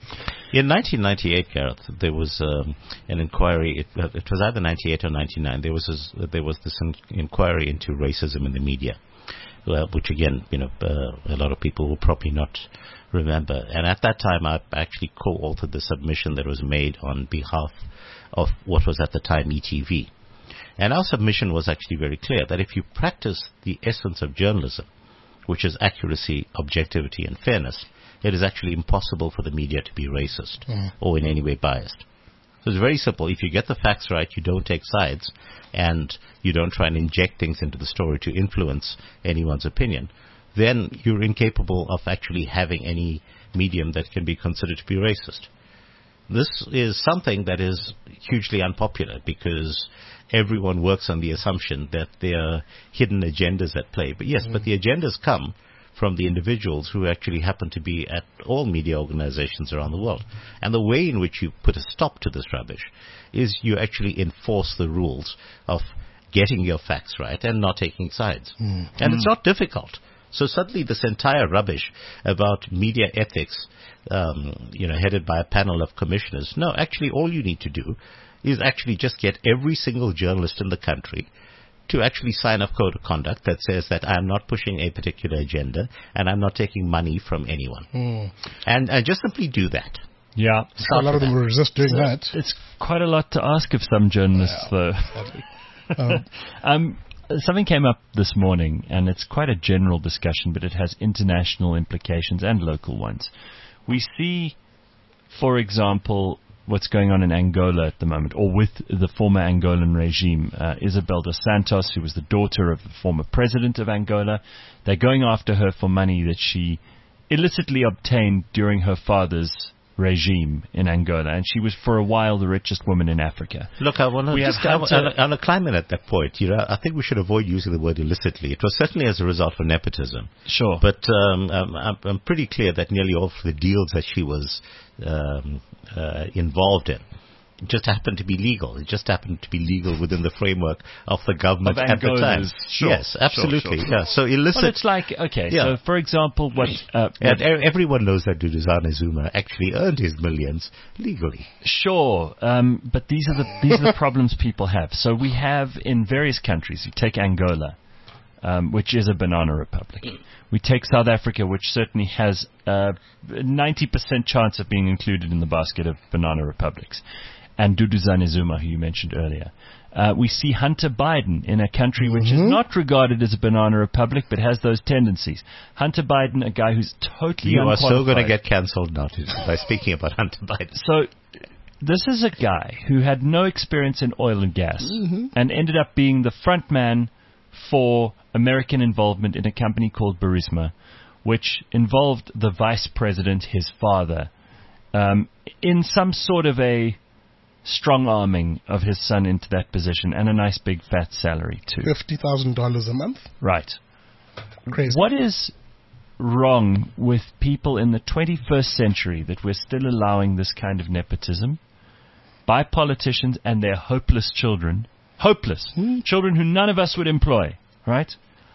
Speaker 3: In nineteen ninety-eight, Gareth, there was um, an inquiry. It, uh, it was either ninety-eight or ninety-nine. There was this, uh, there was this in- inquiry into racism in the media, uh, which again, you know, uh, a lot of people will probably not remember. And at that time, I actually co-authored the submission that was made on behalf of what was at the time E T V. And our submission was actually very clear that if you practice the essence of journalism, which is accuracy, objectivity, and fairness, it is actually impossible for the media to be racist mm. or in any way biased. So it's very simple. If you get the facts right, you don't take sides, and you don't try and inject things into the story to influence anyone's opinion, then you're incapable of actually having any medium that can be considered to be racist. this is something that is hugely unpopular because everyone works on the assumption that there are hidden agendas at play. But yes, mm. but the agendas come from the individuals who actually happen to be at all media organizations around the world. And the way in which you put a stop to this rubbish is you actually enforce the rules of getting your facts right and not taking sides. Mm. And mm. it's not difficult. So suddenly this entire rubbish about media ethics, um, you know, headed by a panel of commissioners, no, actually all you need to do is actually just get every single journalist in the country to actually sign a code of conduct that says that I'm not pushing a particular agenda and I'm not taking money from anyone. Mm. And uh, just simply do that.
Speaker 2: Yeah.
Speaker 4: So a lot of them will resist doing
Speaker 2: so
Speaker 4: that.
Speaker 2: It's quite a lot to ask of some journalists, yeah. though. um, um, something came up this morning, and it's quite a general discussion, but it has international implications and local ones. We see, for example, what's going on in Angola at the moment, or with the former Angolan regime. Uh, Isabel dos Santos, who was the daughter of the former president of Angola, they're going after her for money that she illicitly obtained during her father's regime in Angola, and she was for a while the richest woman in Africa.
Speaker 3: Look, I want to just have on, on a climate at that point. You know, I think we should avoid using the word illicitly. It was certainly as a result of nepotism.
Speaker 2: Sure,
Speaker 3: but um, I'm, I'm pretty clear that nearly all of the deals that she was um, uh, involved in just happened to be legal. It just happened to be legal within the framework of the government
Speaker 2: of
Speaker 3: at the time.
Speaker 2: Sure,
Speaker 3: yes, absolutely.
Speaker 2: Sure, sure.
Speaker 3: Yeah. So illicit.
Speaker 2: Well, it's like, okay,
Speaker 3: yeah.
Speaker 2: so for example, what... Uh,
Speaker 3: and everyone knows that Duduzane Zuma actually earned his millions legally.
Speaker 2: Sure, um, but these are the these are the problems people have. So we have in various countries, you take Angola, um, which is a banana republic. We take South Africa, which certainly has a ninety percent chance of being included in the basket of banana republics. And Duduzane Zuma, who you mentioned earlier. Uh, we see Hunter Biden in a country which mm-hmm. is not regarded as a banana republic, but has those tendencies. Hunter Biden, a guy who's totally
Speaker 3: You
Speaker 2: unqualified.
Speaker 3: are so going to get cancelled now by speaking about Hunter Biden.
Speaker 2: So this is a guy who had no experience in oil and gas mm-hmm. and ended up being the front man for American involvement in a company called Burisma, which involved the vice president, his father, um, in some sort of a strong arming of his son into that position, and a nice big fat salary too.
Speaker 4: fifty thousand dollars a month?
Speaker 2: Right.
Speaker 4: Crazy.
Speaker 2: What is wrong with people in the twenty-first century that we're still allowing this kind of nepotism by politicians and their hopeless children? Hopeless. Hmm. Children who none of us would employ, right?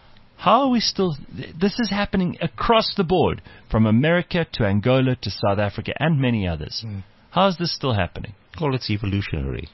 Speaker 2: How are we still... This is happening across the board, from America to Angola to South Africa and many others. Hmm. How is this still happening?
Speaker 3: Well, it's evolutionary.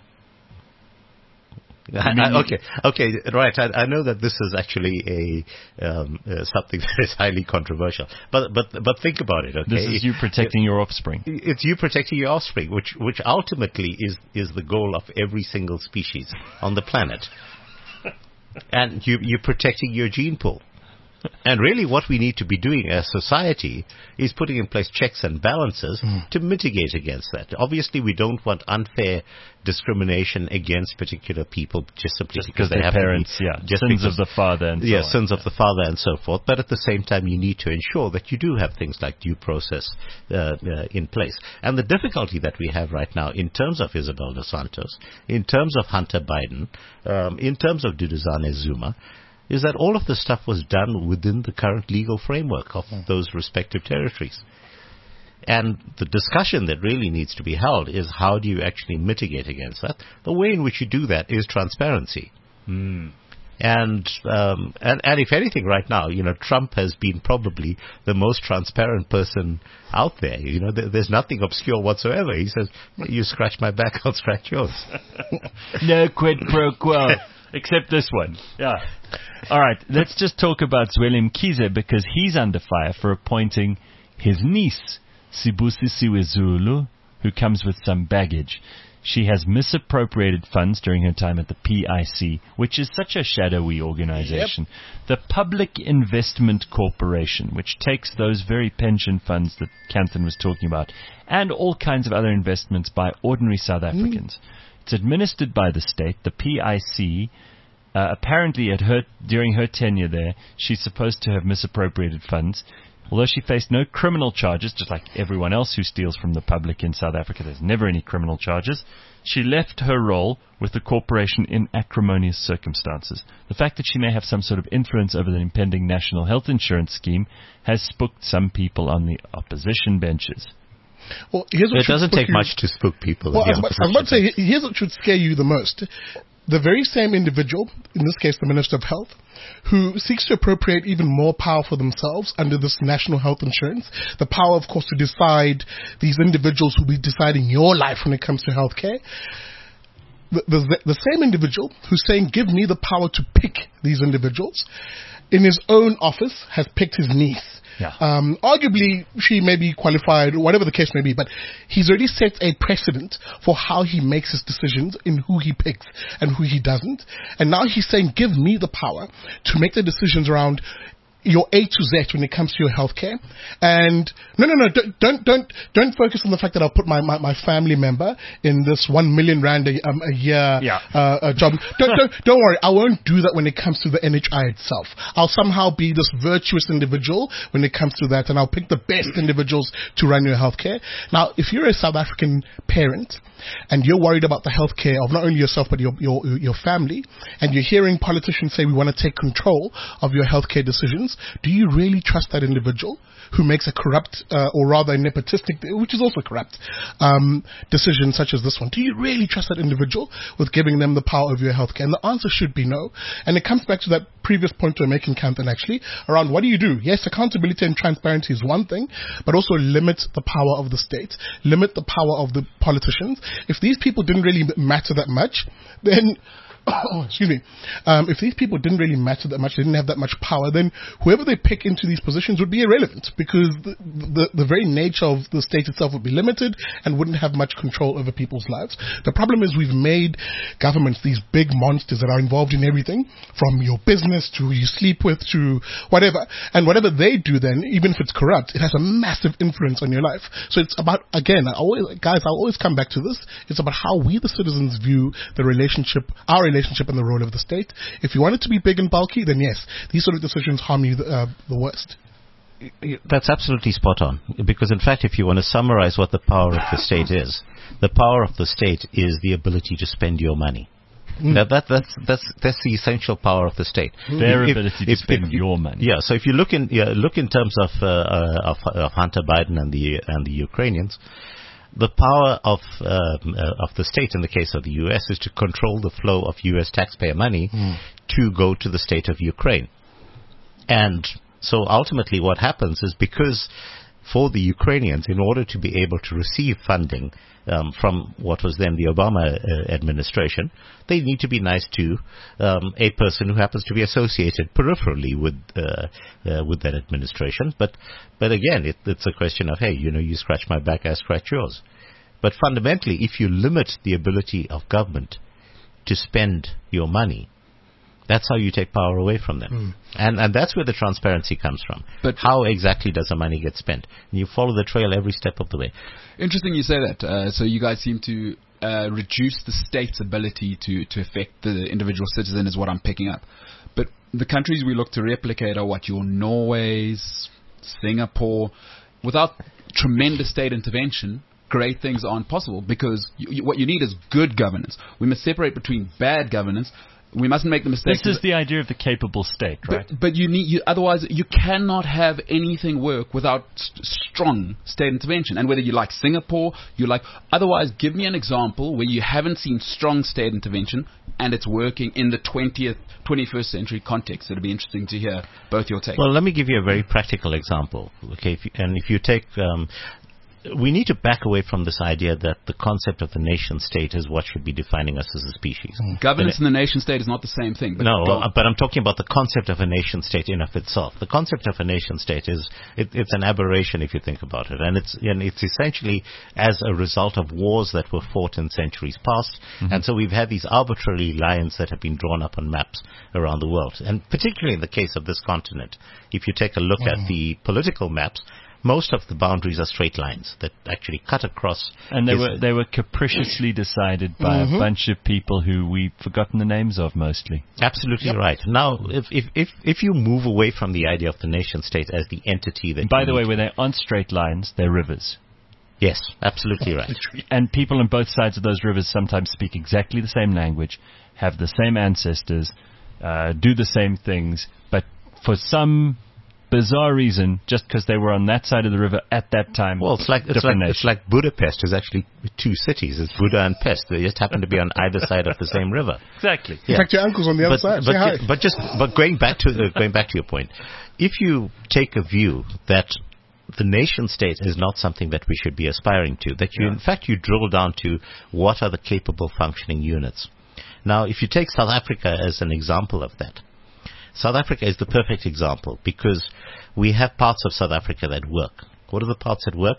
Speaker 3: I, I, okay, okay, right. I, I know that this is actually a um, uh, something that is highly controversial, but but but think about it. Okay,
Speaker 2: this is you protecting
Speaker 3: it,
Speaker 2: your offspring.
Speaker 3: It's you protecting your offspring, which which ultimately is is the goal of every single species on the planet, and you you're protecting your gene pool. And really what we need to be doing as society is putting in place checks and balances mm. to mitigate against that. Obviously, we don't want unfair discrimination against particular people just simply
Speaker 2: just
Speaker 3: because they have
Speaker 2: parents,
Speaker 3: to be,
Speaker 2: yeah,
Speaker 3: just
Speaker 2: sins
Speaker 3: because,
Speaker 2: of the father and so
Speaker 3: yeah,
Speaker 2: on.
Speaker 3: sins of the father and so forth. But at the same time, you need to ensure that you do have things like due process uh, uh, in place. And the difficulty that we have right now in terms of Isabel dos Santos, in terms of Hunter Biden, um, in terms of Duduzane Zuma, is that all of this stuff was done within the current legal framework of mm. those respective territories. And the discussion that really needs to be held is how do you actually mitigate against that? The way in which you do that is transparency.
Speaker 2: Mm.
Speaker 3: And, um, and and if anything right now, you know, Trump has been probably the most transparent person out there. You know, there, there's nothing obscure whatsoever. He says, you scratch my back, I'll scratch yours.
Speaker 2: No quid pro quo. Except this one. Yeah. All right. Let's just talk about Zweli Mkhize, because he's under fire for appointing his niece, Sibusisiwe Zulu, who comes with some baggage. She has misappropriated funds during her time at the P I C, which is such a shadowy organization. Yep. The Public Investment Corporation, which takes those very pension funds that Kanthan was talking about, and all kinds of other investments by ordinary South Africans. Mm. It's administered by the state. The P I C, uh, apparently at her during her tenure there, she's supposed to have misappropriated funds. Although she faced no criminal charges, just like everyone else who steals from the public in South Africa, there's never any criminal charges, she left her role with the corporation in acrimonious circumstances. The fact that she may have some sort of influence over the impending national health insurance scheme has spooked some people on the opposition benches.
Speaker 4: Well, here's what
Speaker 3: it doesn't take
Speaker 4: you.
Speaker 3: much to spook people.
Speaker 4: Well, I was, about, I was about to say, here's what should scare you the most. The very same individual, in this case the Minister of Health, who seeks to appropriate even more power for themselves under this national health insurance, the power, of course, to decide these individuals who will be deciding your life when it comes to healthcare. The, the, the same individual who's saying, give me the power to pick these individuals, in his own office has picked his niece.
Speaker 2: Yeah.
Speaker 4: Um, arguably, she may be qualified, whatever the case may be, but he's already set a precedent for how he makes his decisions in who he picks and who he doesn't. And now he's saying, give me the power to make the decisions around your A to Z when it comes to your healthcare. And no, no, no, don't, don't, don't, don't focus on the fact that I'll put my, my, my family member in this one million rand a, um, a year
Speaker 2: yeah.
Speaker 4: uh, a job. Don't, don't, don't worry. I won't do that when it comes to the N H I itself. I'll somehow be this virtuous individual when it comes to that, and I'll pick the best individuals to run your healthcare. Now, if you're a South African parent and you're worried about the healthcare of not only yourself but your, your, your family, and you're hearing politicians say we want to take control of your healthcare decisions, do you really trust that individual who makes a corrupt, uh, or rather a nepotistic, which is also corrupt, um, decision such as this one? Do you really trust that individual with giving them the power over your healthcare? And the answer should be no. And it comes back to that previous point we were making, Kanthan, actually, around what do you do? Yes, accountability and transparency is one thing, but also limit the power of the state, limit the power of the politicians. If these people didn't really matter that much, then Oh, excuse me. Um, if these people didn't really matter that much, they didn't have that much power, then whoever they pick into these positions would be irrelevant, because the, the, the very nature of the state itself would be limited and wouldn't have much control over people's lives. The problem is we've made governments these big monsters that are involved in everything, from your business to who you sleep with to whatever. And whatever they do then, even if it's corrupt, it has a massive influence on your life. So it's about, again, I always, guys, I'll always come back to this. It's about how we, the citizens, view the relationship, our relationship relationship and the role of the state. If you want it to be big and bulky, then yes, these sort of decisions harm you the, uh, the worst.
Speaker 3: That's absolutely spot on. Because in fact, if you want to summarize what the power of the state is, the power of the state is the ability to spend your money. Mm. That, that, that's, that's, that's the essential power of the state.
Speaker 2: Their
Speaker 3: if,
Speaker 2: ability
Speaker 3: if,
Speaker 2: to
Speaker 3: if,
Speaker 2: spend
Speaker 3: if,
Speaker 2: your money.
Speaker 3: Yeah, so if you look in, yeah, look in terms of, uh, uh, of, of Hunter Biden and the, and the Ukrainians, the power of um, uh, of the state in the case of the U S is to control the flow of U S taxpayer money mm. to go to the state of Ukraine. And so ultimately what happens is, because for the Ukrainians, in order to be able to receive funding um, from what was then the Obama uh, administration, they need to be nice to um, a person who happens to be associated peripherally with uh, uh, with that administration. But but again, it, it's a question of, hey, you know, you scratch my back, I scratch yours. But fundamentally, if you limit the ability of government to spend your money, that's how you take power away from them. Mm. And and that's where the transparency comes from. But how exactly does the money get spent? And you follow the trail every step of the way.
Speaker 5: Interesting you say that. Uh, so you guys seem to uh, reduce the state's ability to, to affect the individual citizen, is what I'm picking up. But the countries we look to replicate are what? Your Norways, Singapore. Without tremendous state intervention, great things aren't possible, because you, you, what you need is good governance. We must separate between bad governance. We mustn't make the mistake.
Speaker 2: This is the idea of the capable state, right?
Speaker 5: But, but you need, you, otherwise you cannot have anything work without st- strong state intervention. And whether you like Singapore, you like, otherwise give me an example where you haven't seen strong state intervention and it's working in the twentieth, twenty-first century context. It'd be interesting to hear both your takes.
Speaker 3: Well, let me give you a very practical example. Okay, if you, and if you take, um, we need to back away from this idea that the concept of the nation state is what should be defining us as a species.
Speaker 5: Mm. Governance in the nation state is not the same thing. But
Speaker 3: no, uh, but I'm talking about the concept of a nation state in of itself. The concept of a nation state is it, it's an aberration if you think about it, and it's and it's essentially as a result of wars that were fought in centuries past, mm-hmm. and so we've had these arbitrary lines that have been drawn up on maps around the world, and particularly in the case of this continent, if you take a look mm. at the political maps, most of the boundaries are straight lines that actually cut across.
Speaker 2: And they
Speaker 3: his-
Speaker 2: were they were capriciously decided by
Speaker 4: Mm-hmm.
Speaker 2: a bunch of people who we've forgotten the names of mostly.
Speaker 3: Absolutely right. Now, if, if if if you move away from the idea of the nation state as the entity that,
Speaker 2: By
Speaker 3: you
Speaker 2: the way,
Speaker 3: need-
Speaker 2: when they aren't straight lines, they're rivers.
Speaker 3: yes, absolutely right.
Speaker 2: And people on both sides of those rivers sometimes speak exactly the same language, have the same ancestors, uh, do the same things, but for some bizarre reason, just because they were on that side of the river at that time,
Speaker 3: Well, it's like it's like
Speaker 2: different
Speaker 3: it's
Speaker 2: nation.
Speaker 3: like Budapest is actually two cities. It's Buda and Pest. They just happen to be on either side of the same river.
Speaker 2: Exactly.
Speaker 4: In fact, your uncle's on the other
Speaker 3: but,
Speaker 4: side.
Speaker 3: But,
Speaker 4: Say hi.
Speaker 3: but just but going back to uh, going back to your point, if you take a view that the nation state is not something that we should be aspiring to, that you in fact you drill down to what are the capable functioning units. Now, if you take South Africa as an example of that, South Africa is the perfect example because we have parts of South Africa that work. What are the parts that work?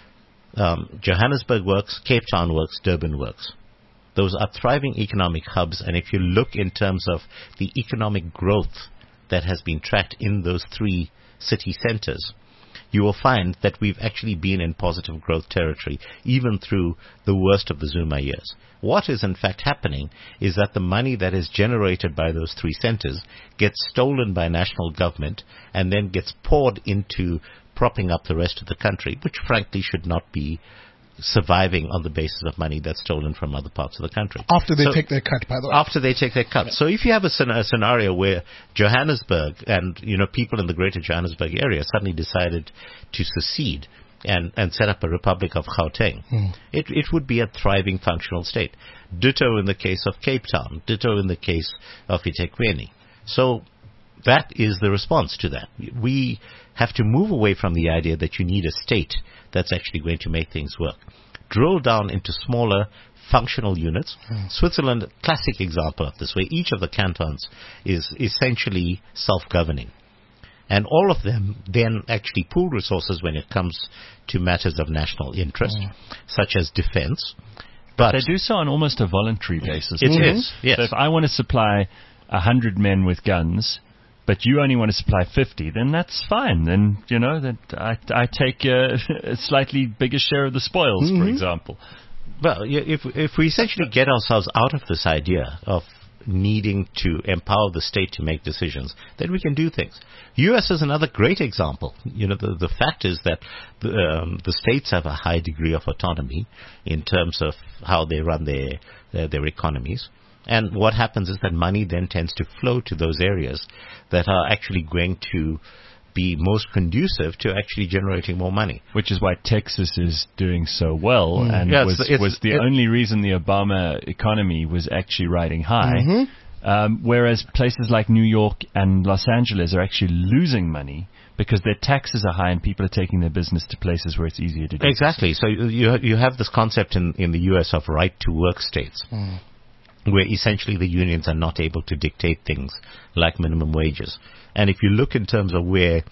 Speaker 3: Um, Johannesburg works, Cape Town works, Durban works. Those are thriving economic hubs, and if you look in terms of the economic growth that has been tracked in those three city centers, you will find that we've actually been in positive growth territory even through the worst of the Zuma years. What is in fact happening is that the money that is generated by those three centers gets stolen by national government and then gets poured into propping up the rest of the country, which frankly should not be surviving on the basis of money that's stolen from other parts of the country.
Speaker 4: After they
Speaker 3: So-
Speaker 4: take their cut, by the way.
Speaker 3: After they take their cut. So if you have a, scen- a scenario where Johannesburg and, you know, people in the greater Johannesburg area suddenly decided to secede and, and set up a Republic of Gauteng, it, it would be a thriving functional state. Ditto in the case of Cape Town. Ditto in the case of eThekwini. So that is the response to that. We have to move away from the idea that you need a state that's actually going to make things work. Drill down into smaller functional units. Switzerland, classic example of this, where each of the cantons is essentially self-governing. And all of them then actually pool resources when it comes to matters of national interest, such as defense. But
Speaker 2: They do so on almost a voluntary basis.
Speaker 3: it
Speaker 2: too.
Speaker 3: is, yes.
Speaker 2: So if I want to supply a hundred men with guns, but you only want to supply fifty, then that's fine. Then, you know, that I, I take a, a slightly bigger share of the spoils, for example.
Speaker 3: Well, y- if if we essentially get ourselves out of this idea of needing to empower the state to make decisions, then we can do things. U S is another great example. You know, the the fact is that the, um, the states have a high degree of autonomy in terms of how they run their their, their economies. And what happens is that money then tends to flow to those areas that are actually going to be most conducive to actually generating more money.
Speaker 2: Which is why Texas is doing so well, and
Speaker 3: Yeah, it's
Speaker 2: was,
Speaker 3: the- it's-
Speaker 2: was the
Speaker 3: it-
Speaker 2: only reason the Obama economy was actually riding high. Um, whereas places like New York and Los Angeles are actually losing money because their taxes are high and people are taking their business to places where it's easier to do.
Speaker 3: Exactly. So you you have this concept in, in the U S of right to work states, where essentially the unions are not able to dictate things like minimum wages. And if you look in terms of where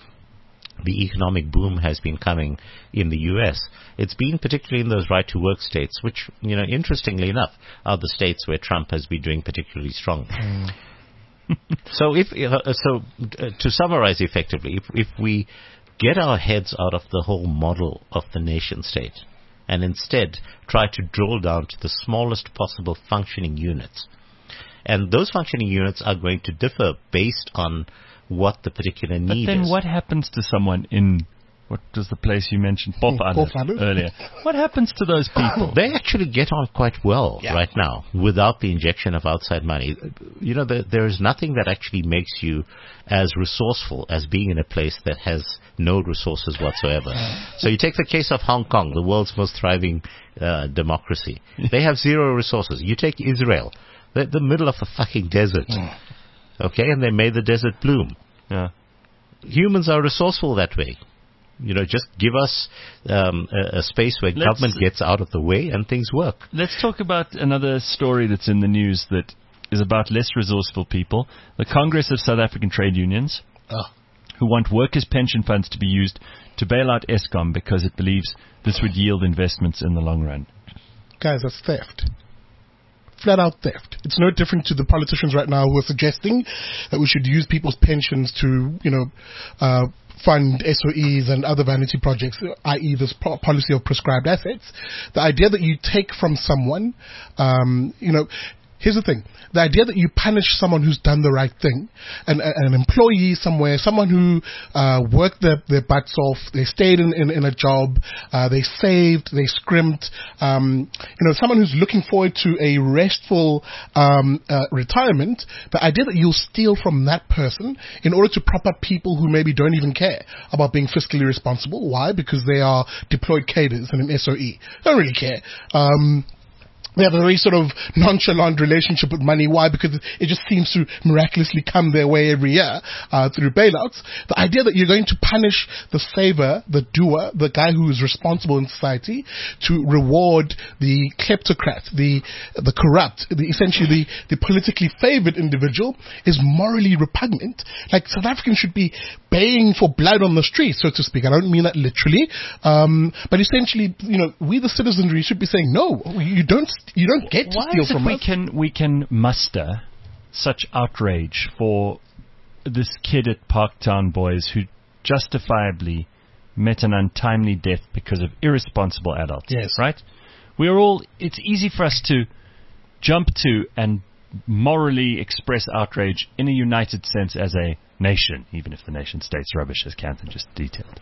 Speaker 3: the economic boom has been coming in the U S, it's been particularly in those right to work states, which, you know, interestingly enough, are the states where Trump has been doing particularly strong. So if uh, so, uh, to summarize effectively, if, if we get our heads out of the whole model of the nation state and instead try to drill down to the smallest possible functioning units, and those functioning units are going to differ based on what the particular
Speaker 2: But
Speaker 3: need
Speaker 2: then
Speaker 3: is.
Speaker 2: what happens to someone in, what was the place you mentioned, Pofana
Speaker 4: Pofana.
Speaker 2: earlier? What happens to those people?
Speaker 3: They actually get on quite well right now without the injection of outside money. You know, there, there is nothing that actually makes you as resourceful as being in a place that has no resources whatsoever. So you take the case of Hong Kong, the world's most thriving uh, democracy. They have zero resources. You take Israel, they're the middle of a fucking desert. Okay, and they made the desert bloom.
Speaker 2: Yeah.
Speaker 3: Humans are resourceful that way. You know, just give us um, a, a space where
Speaker 2: Let's-
Speaker 3: government gets out of the way and things work.
Speaker 2: Let's talk about another story that's in the news that is about less resourceful people. The Congress of South African Trade Unions, who want workers' pension funds to be used to bail out Eskom because it believes this would yield investments in the long run.
Speaker 4: Guys, that's theft. Flat out theft. It's no different to the politicians right now who are suggesting that we should use people's pensions to, you know, uh, fund S O Es and other vanity projects, that is this po- policy of prescribed assets. The idea that you take from someone, um, you know, here's the thing. The idea that you punish someone who's done the right thing, an, an employee somewhere, someone who uh, worked their, their butts off, they stayed in, in, in a job, uh, they saved, they scrimped, um, you know, someone who's looking forward to a restful um, uh, retirement, the idea that you'll steal from that person in order to prop up people who maybe don't even care about being fiscally responsible. Why? Because they are deployed cadres in an S O E. Don't really care. Um, They have a very sort of nonchalant relationship with money. Why? Because it just seems to miraculously come their way every year uh, through bailouts. The idea that you're going to punish the saver, the doer, the guy who is responsible in society, to reward the kleptocrat, the the corrupt, the essentially the, the politically favored individual, is morally repugnant. Like, South Africans should be baying for blood on the street, so to speak. I don't mean that literally, um, but essentially, you know, we the citizenry should be saying, no, you don't. You don't get to
Speaker 2: Why
Speaker 4: steal
Speaker 2: is it
Speaker 4: from
Speaker 2: we
Speaker 4: us.
Speaker 2: can we can muster such outrage for this kid at Parktown Boys who justifiably met an untimely death because of irresponsible adults?
Speaker 4: Yes.
Speaker 2: Right? We're all. It's easy for us to jump to and morally express outrage in a united sense as a nation, even if the nation state's rubbish, as Canthan just detailed.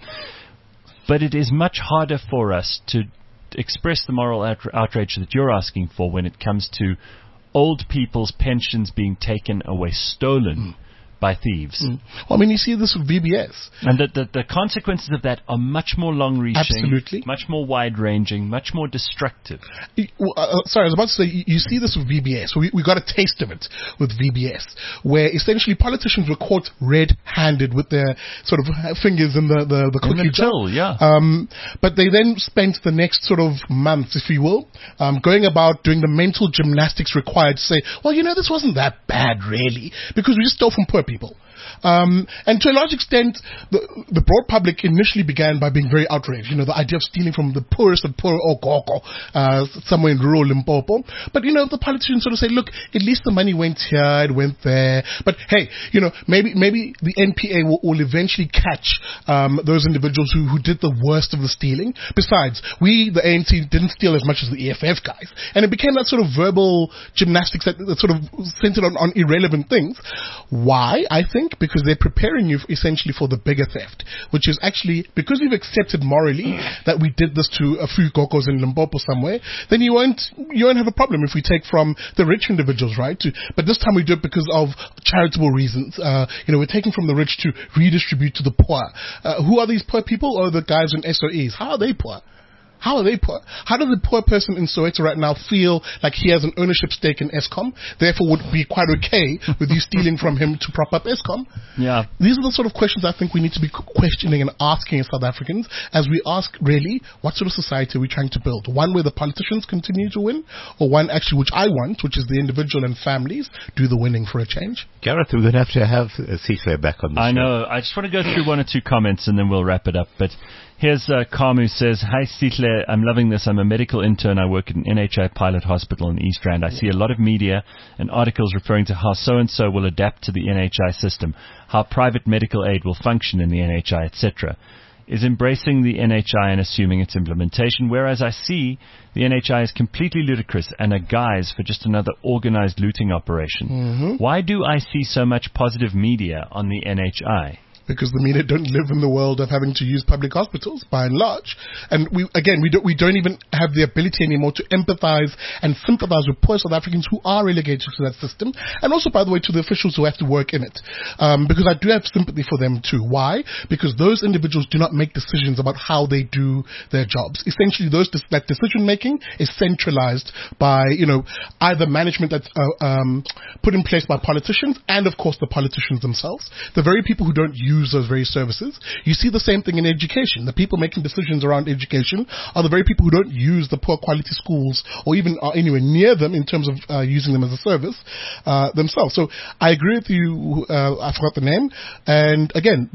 Speaker 2: But it is much harder for us to express the moral outra- outrage that you're asking for when it comes to old people's pensions being taken away, stolen mm. by thieves.
Speaker 4: Mm. Well, I mean, you see this with V B S.
Speaker 2: And the, the, the consequences of that are much more long-reaching,
Speaker 4: Absolutely.
Speaker 2: much more wide-ranging, much more destructive.
Speaker 4: Uh, sorry, I was about to say, you, you see this with V B S. We, we got a taste of it with V B S, where essentially politicians were caught red-handed with their sort of fingers in the, the, the cookie
Speaker 2: in the
Speaker 4: jar.
Speaker 2: till, yeah.
Speaker 4: Um, but they then spent the next sort of months, if you will, um, going about doing the mental gymnastics required to say, well, you know, this wasn't that bad, really, because we just stole from poor people. Um, and to a large extent, the, the broad public initially began by being very outraged. You know, the idea of stealing from the poorest of poor Okoko, uh, somewhere in rural Limpopo. But, you know, the politicians sort of say, look, at least the money went here, it went there. But, hey, you know, maybe maybe the N P A will, will eventually catch um, those individuals who, who did the worst of the stealing. Besides, we, the A N C, didn't steal as much as the E F F guys. And it became that sort of verbal gymnastics that, that sort of centered on, on irrelevant things. Why? I think because they're preparing you essentially for the bigger theft, which is actually, because you've accepted morally that we did this to a few Gokos in Limpopo somewhere, then you won't, you won't have a problem if we take from the rich individuals, right? To, but this time we do it because of charitable reasons. Uh, you know, we're taking from the rich to redistribute to the poor. Uh, who are these poor people? Or the guys in S O Es? How are they poor? How are they poor? How does the poor person in Soweto right now feel like he has an ownership stake in Eskom, therefore would be quite okay with you stealing from him to prop up Eskom?
Speaker 2: Yeah.
Speaker 4: These are the sort of questions I think we need to be questioning and asking as South Africans, as we ask, really, what sort of society are we trying to build? One where the politicians continue to win, or one actually which I want, which is the individual and families do the winning for a change?
Speaker 3: Gareth, we're going to have to have uh, Sihle back on the
Speaker 2: I
Speaker 3: show.
Speaker 2: know. I just want to go through one or two comments and then we'll wrap it up. But here's uh, Kamu says, hi Sihle, I'm loving this. I'm a medical intern. I work at an N H I pilot hospital in East Rand. I see a lot of media and articles referring to how so-and-so will adapt to the N H I system, how private medical aid will function in the N H I, et cetera. Is embracing the N H I and assuming its implementation, whereas I see the N H I is completely ludicrous and a guise for just another organized looting operation.
Speaker 4: Mm-hmm.
Speaker 2: Why do I see so much positive media on the N H I?
Speaker 4: Because the media don't live in the world of having to use public hospitals, by and large. And we, again, we don't, we don't even have the ability anymore to empathize and sympathize with poor South Africans who are relegated to that system. And also, by the way, to the officials who have to work in it. Um, because I do have sympathy for them too. Why? Because those individuals do not make decisions about how they do their jobs. Essentially, those, that decision making is centralized by, you know, either management that's uh, um, put in place by politicians and, of course, the politicians themselves. The very people who don't use those very services. You see the same thing in education. The people making decisions around education are the very people who don't use the poor quality schools or even are anywhere near them in terms of uh, using them as a service uh, themselves. So I agree with you. Uh, I forgot the name. And again,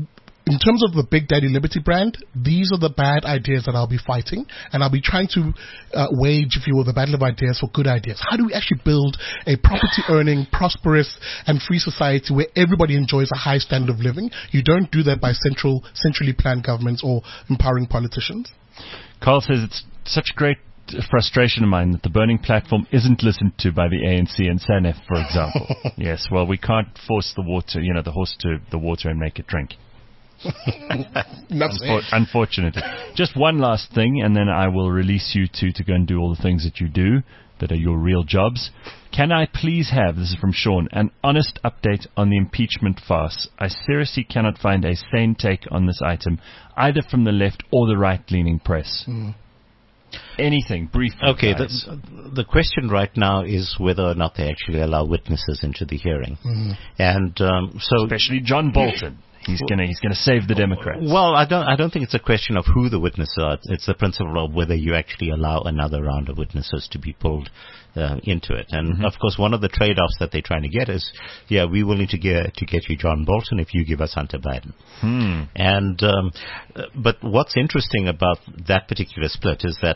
Speaker 4: in terms of the Big Daddy Liberty brand, these are the bad ideas that I'll be fighting, and I'll be trying to uh, wage, if you will, the battle of ideas for good ideas. How do we actually build a property-earning, prosperous, and free society where everybody enjoys a high standard of living? You don't do that by central, centrally planned governments or empowering politicians.
Speaker 2: Carl says it's such great frustration of mine that the burning platform isn't listened to by the A N C and SANEF, for example. Yes, well, we can't force the water, you know, the horse to the water and make it drink. Unfor- unfortunately. Just one last thing, and then I will release you two to go and do all the things that you do that are your real jobs. Can I please have, this is from Sean, an honest update on the impeachment farce? I seriously cannot find a sane take on this item, either from the left or the right-leaning press. Mm. Anything, briefly.
Speaker 3: Okay, the, the question right now is whether or not they actually allow witnesses into the hearing. Mm-hmm. And um, so,
Speaker 2: especially John Bolton. He's gonna he's gonna save the Democrats.
Speaker 3: Well, I don't I don't think it's a question of who the witnesses are. It's the principle of whether you actually allow another round of witnesses to be pulled uh, into it. And mm-hmm. of course, one of the trade-offs that they're trying to get is, yeah, we're willing to get to get you John Bolton if you give us Hunter Biden. Hmm. And um, but what's interesting about that particular split is that.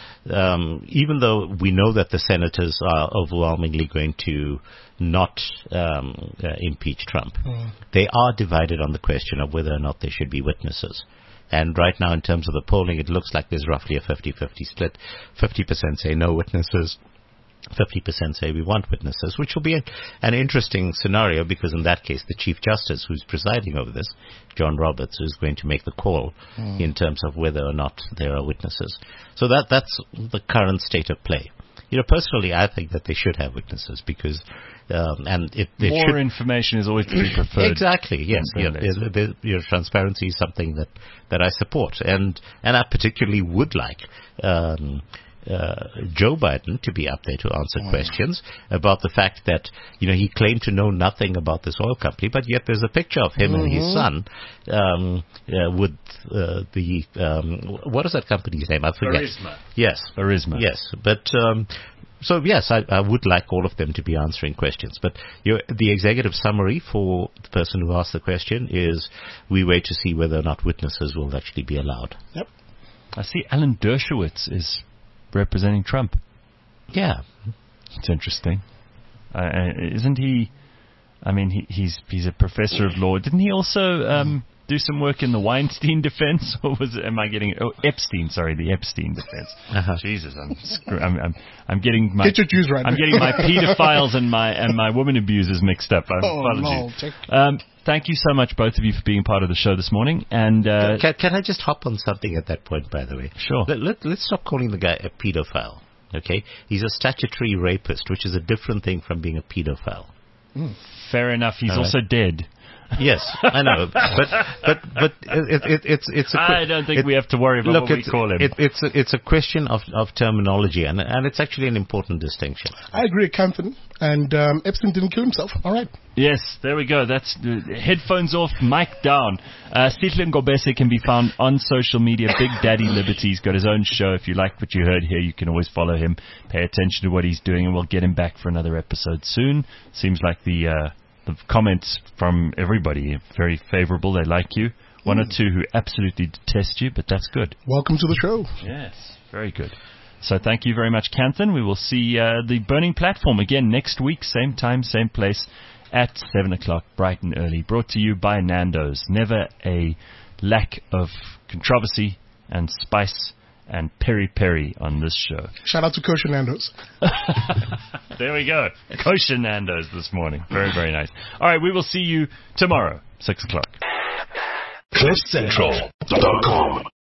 Speaker 3: Um, even though we know that the senators are overwhelmingly going to not um, uh, impeach Trump, mm. they are divided on the question of whether or not there should be witnesses. And right now, in terms of the polling, it looks like there's roughly a fifty-fifty split. fifty percent say no witnesses. fifty percent say we want witnesses, which will be a, an interesting scenario because in that case, the Chief Justice who's presiding over this, John Roberts, is going to make the call mm. in terms of whether or not there are witnesses. So that that's the current state of play. You know, personally, I think that they should have witnesses because, um, and it, it
Speaker 2: more
Speaker 3: should,
Speaker 2: information is always to be preferred.
Speaker 3: Exactly. Yes. Yeah, there, there, you know, transparency is something that, that I support, and and I particularly would like. Um, Uh, Joe Biden to be up there to answer mm. questions about the fact that, you know, he claimed to know nothing about this oil company, but yet there's a picture of him mm-hmm. and his son um, uh, with uh, the, um, what is that company's name? I forget.
Speaker 2: Burisma.
Speaker 3: Yes.
Speaker 2: Burisma.
Speaker 3: Yes. But, um, so yes, I, I would like all of them to be answering questions. But you know, the executive summary for the person who asked the question is we wait to see whether or not witnesses will actually be allowed.
Speaker 4: Yep.
Speaker 2: I see Alan Dershowitz is representing Trump.
Speaker 3: Yeah.
Speaker 2: It's interesting. Uh, isn't he, I mean, he, he's he's a professor of law. Didn't he also um, do some work in the Weinstein defense? Or was it, am I getting, oh, Epstein, sorry, the Epstein defense. Uh-huh. Jesus, I'm, screw, I'm, I'm I'm getting my,
Speaker 4: Get your Jews right.
Speaker 2: I'm getting my pedophiles and my and my woman abusers mixed up.
Speaker 4: Oh, apologies.
Speaker 2: No. Um, thank you so much, both of you, for being part of the show this morning. And uh,
Speaker 3: can, can I just hop on something at that point, by the way?
Speaker 2: Sure.
Speaker 3: Let, let, let's stop calling the guy a pedophile, okay? He's a statutory rapist, which is a different thing from being a pedophile.
Speaker 2: Mm. Fair enough. He's
Speaker 3: All
Speaker 2: also
Speaker 3: right.
Speaker 2: dead.
Speaker 3: Yes, I know, but but but it, it, it's it's. A qu-
Speaker 2: I don't think
Speaker 3: it,
Speaker 2: we have to worry about
Speaker 3: look,
Speaker 2: what we call him.
Speaker 3: It, it's a, it's a question of, of terminology, and and it's actually an important distinction.
Speaker 4: I agree, Canthan, and um, Epstein didn't kill himself. All right.
Speaker 2: Yes, there we go. That's uh, headphones off, mic down. Uh, Stephen Gobese can be found on social media. Big Daddy Liberty's got his own show. If you liked what you heard here, you can always follow him. Pay attention to what he's doing, and we'll get him back for another episode soon. Seems like the. Uh, The comments from everybody are very favorable. They like you. One mm. or two who absolutely detest you, but that's good.
Speaker 4: Welcome to the show.
Speaker 2: Yes, very good. So thank you very much, Canthan. We will see uh, the Burning Platform again next week, same time, same place, at seven o'clock, bright and early. Brought to you by Nando's. Never a lack of controversy and spice and peri-peri on this show.
Speaker 4: Shout out to Kosher Nando's.
Speaker 2: There we go. Kosher Nando's this morning. Very, very nice. All right, we will see you tomorrow, six o'clock.
Speaker 1: cliff central dot com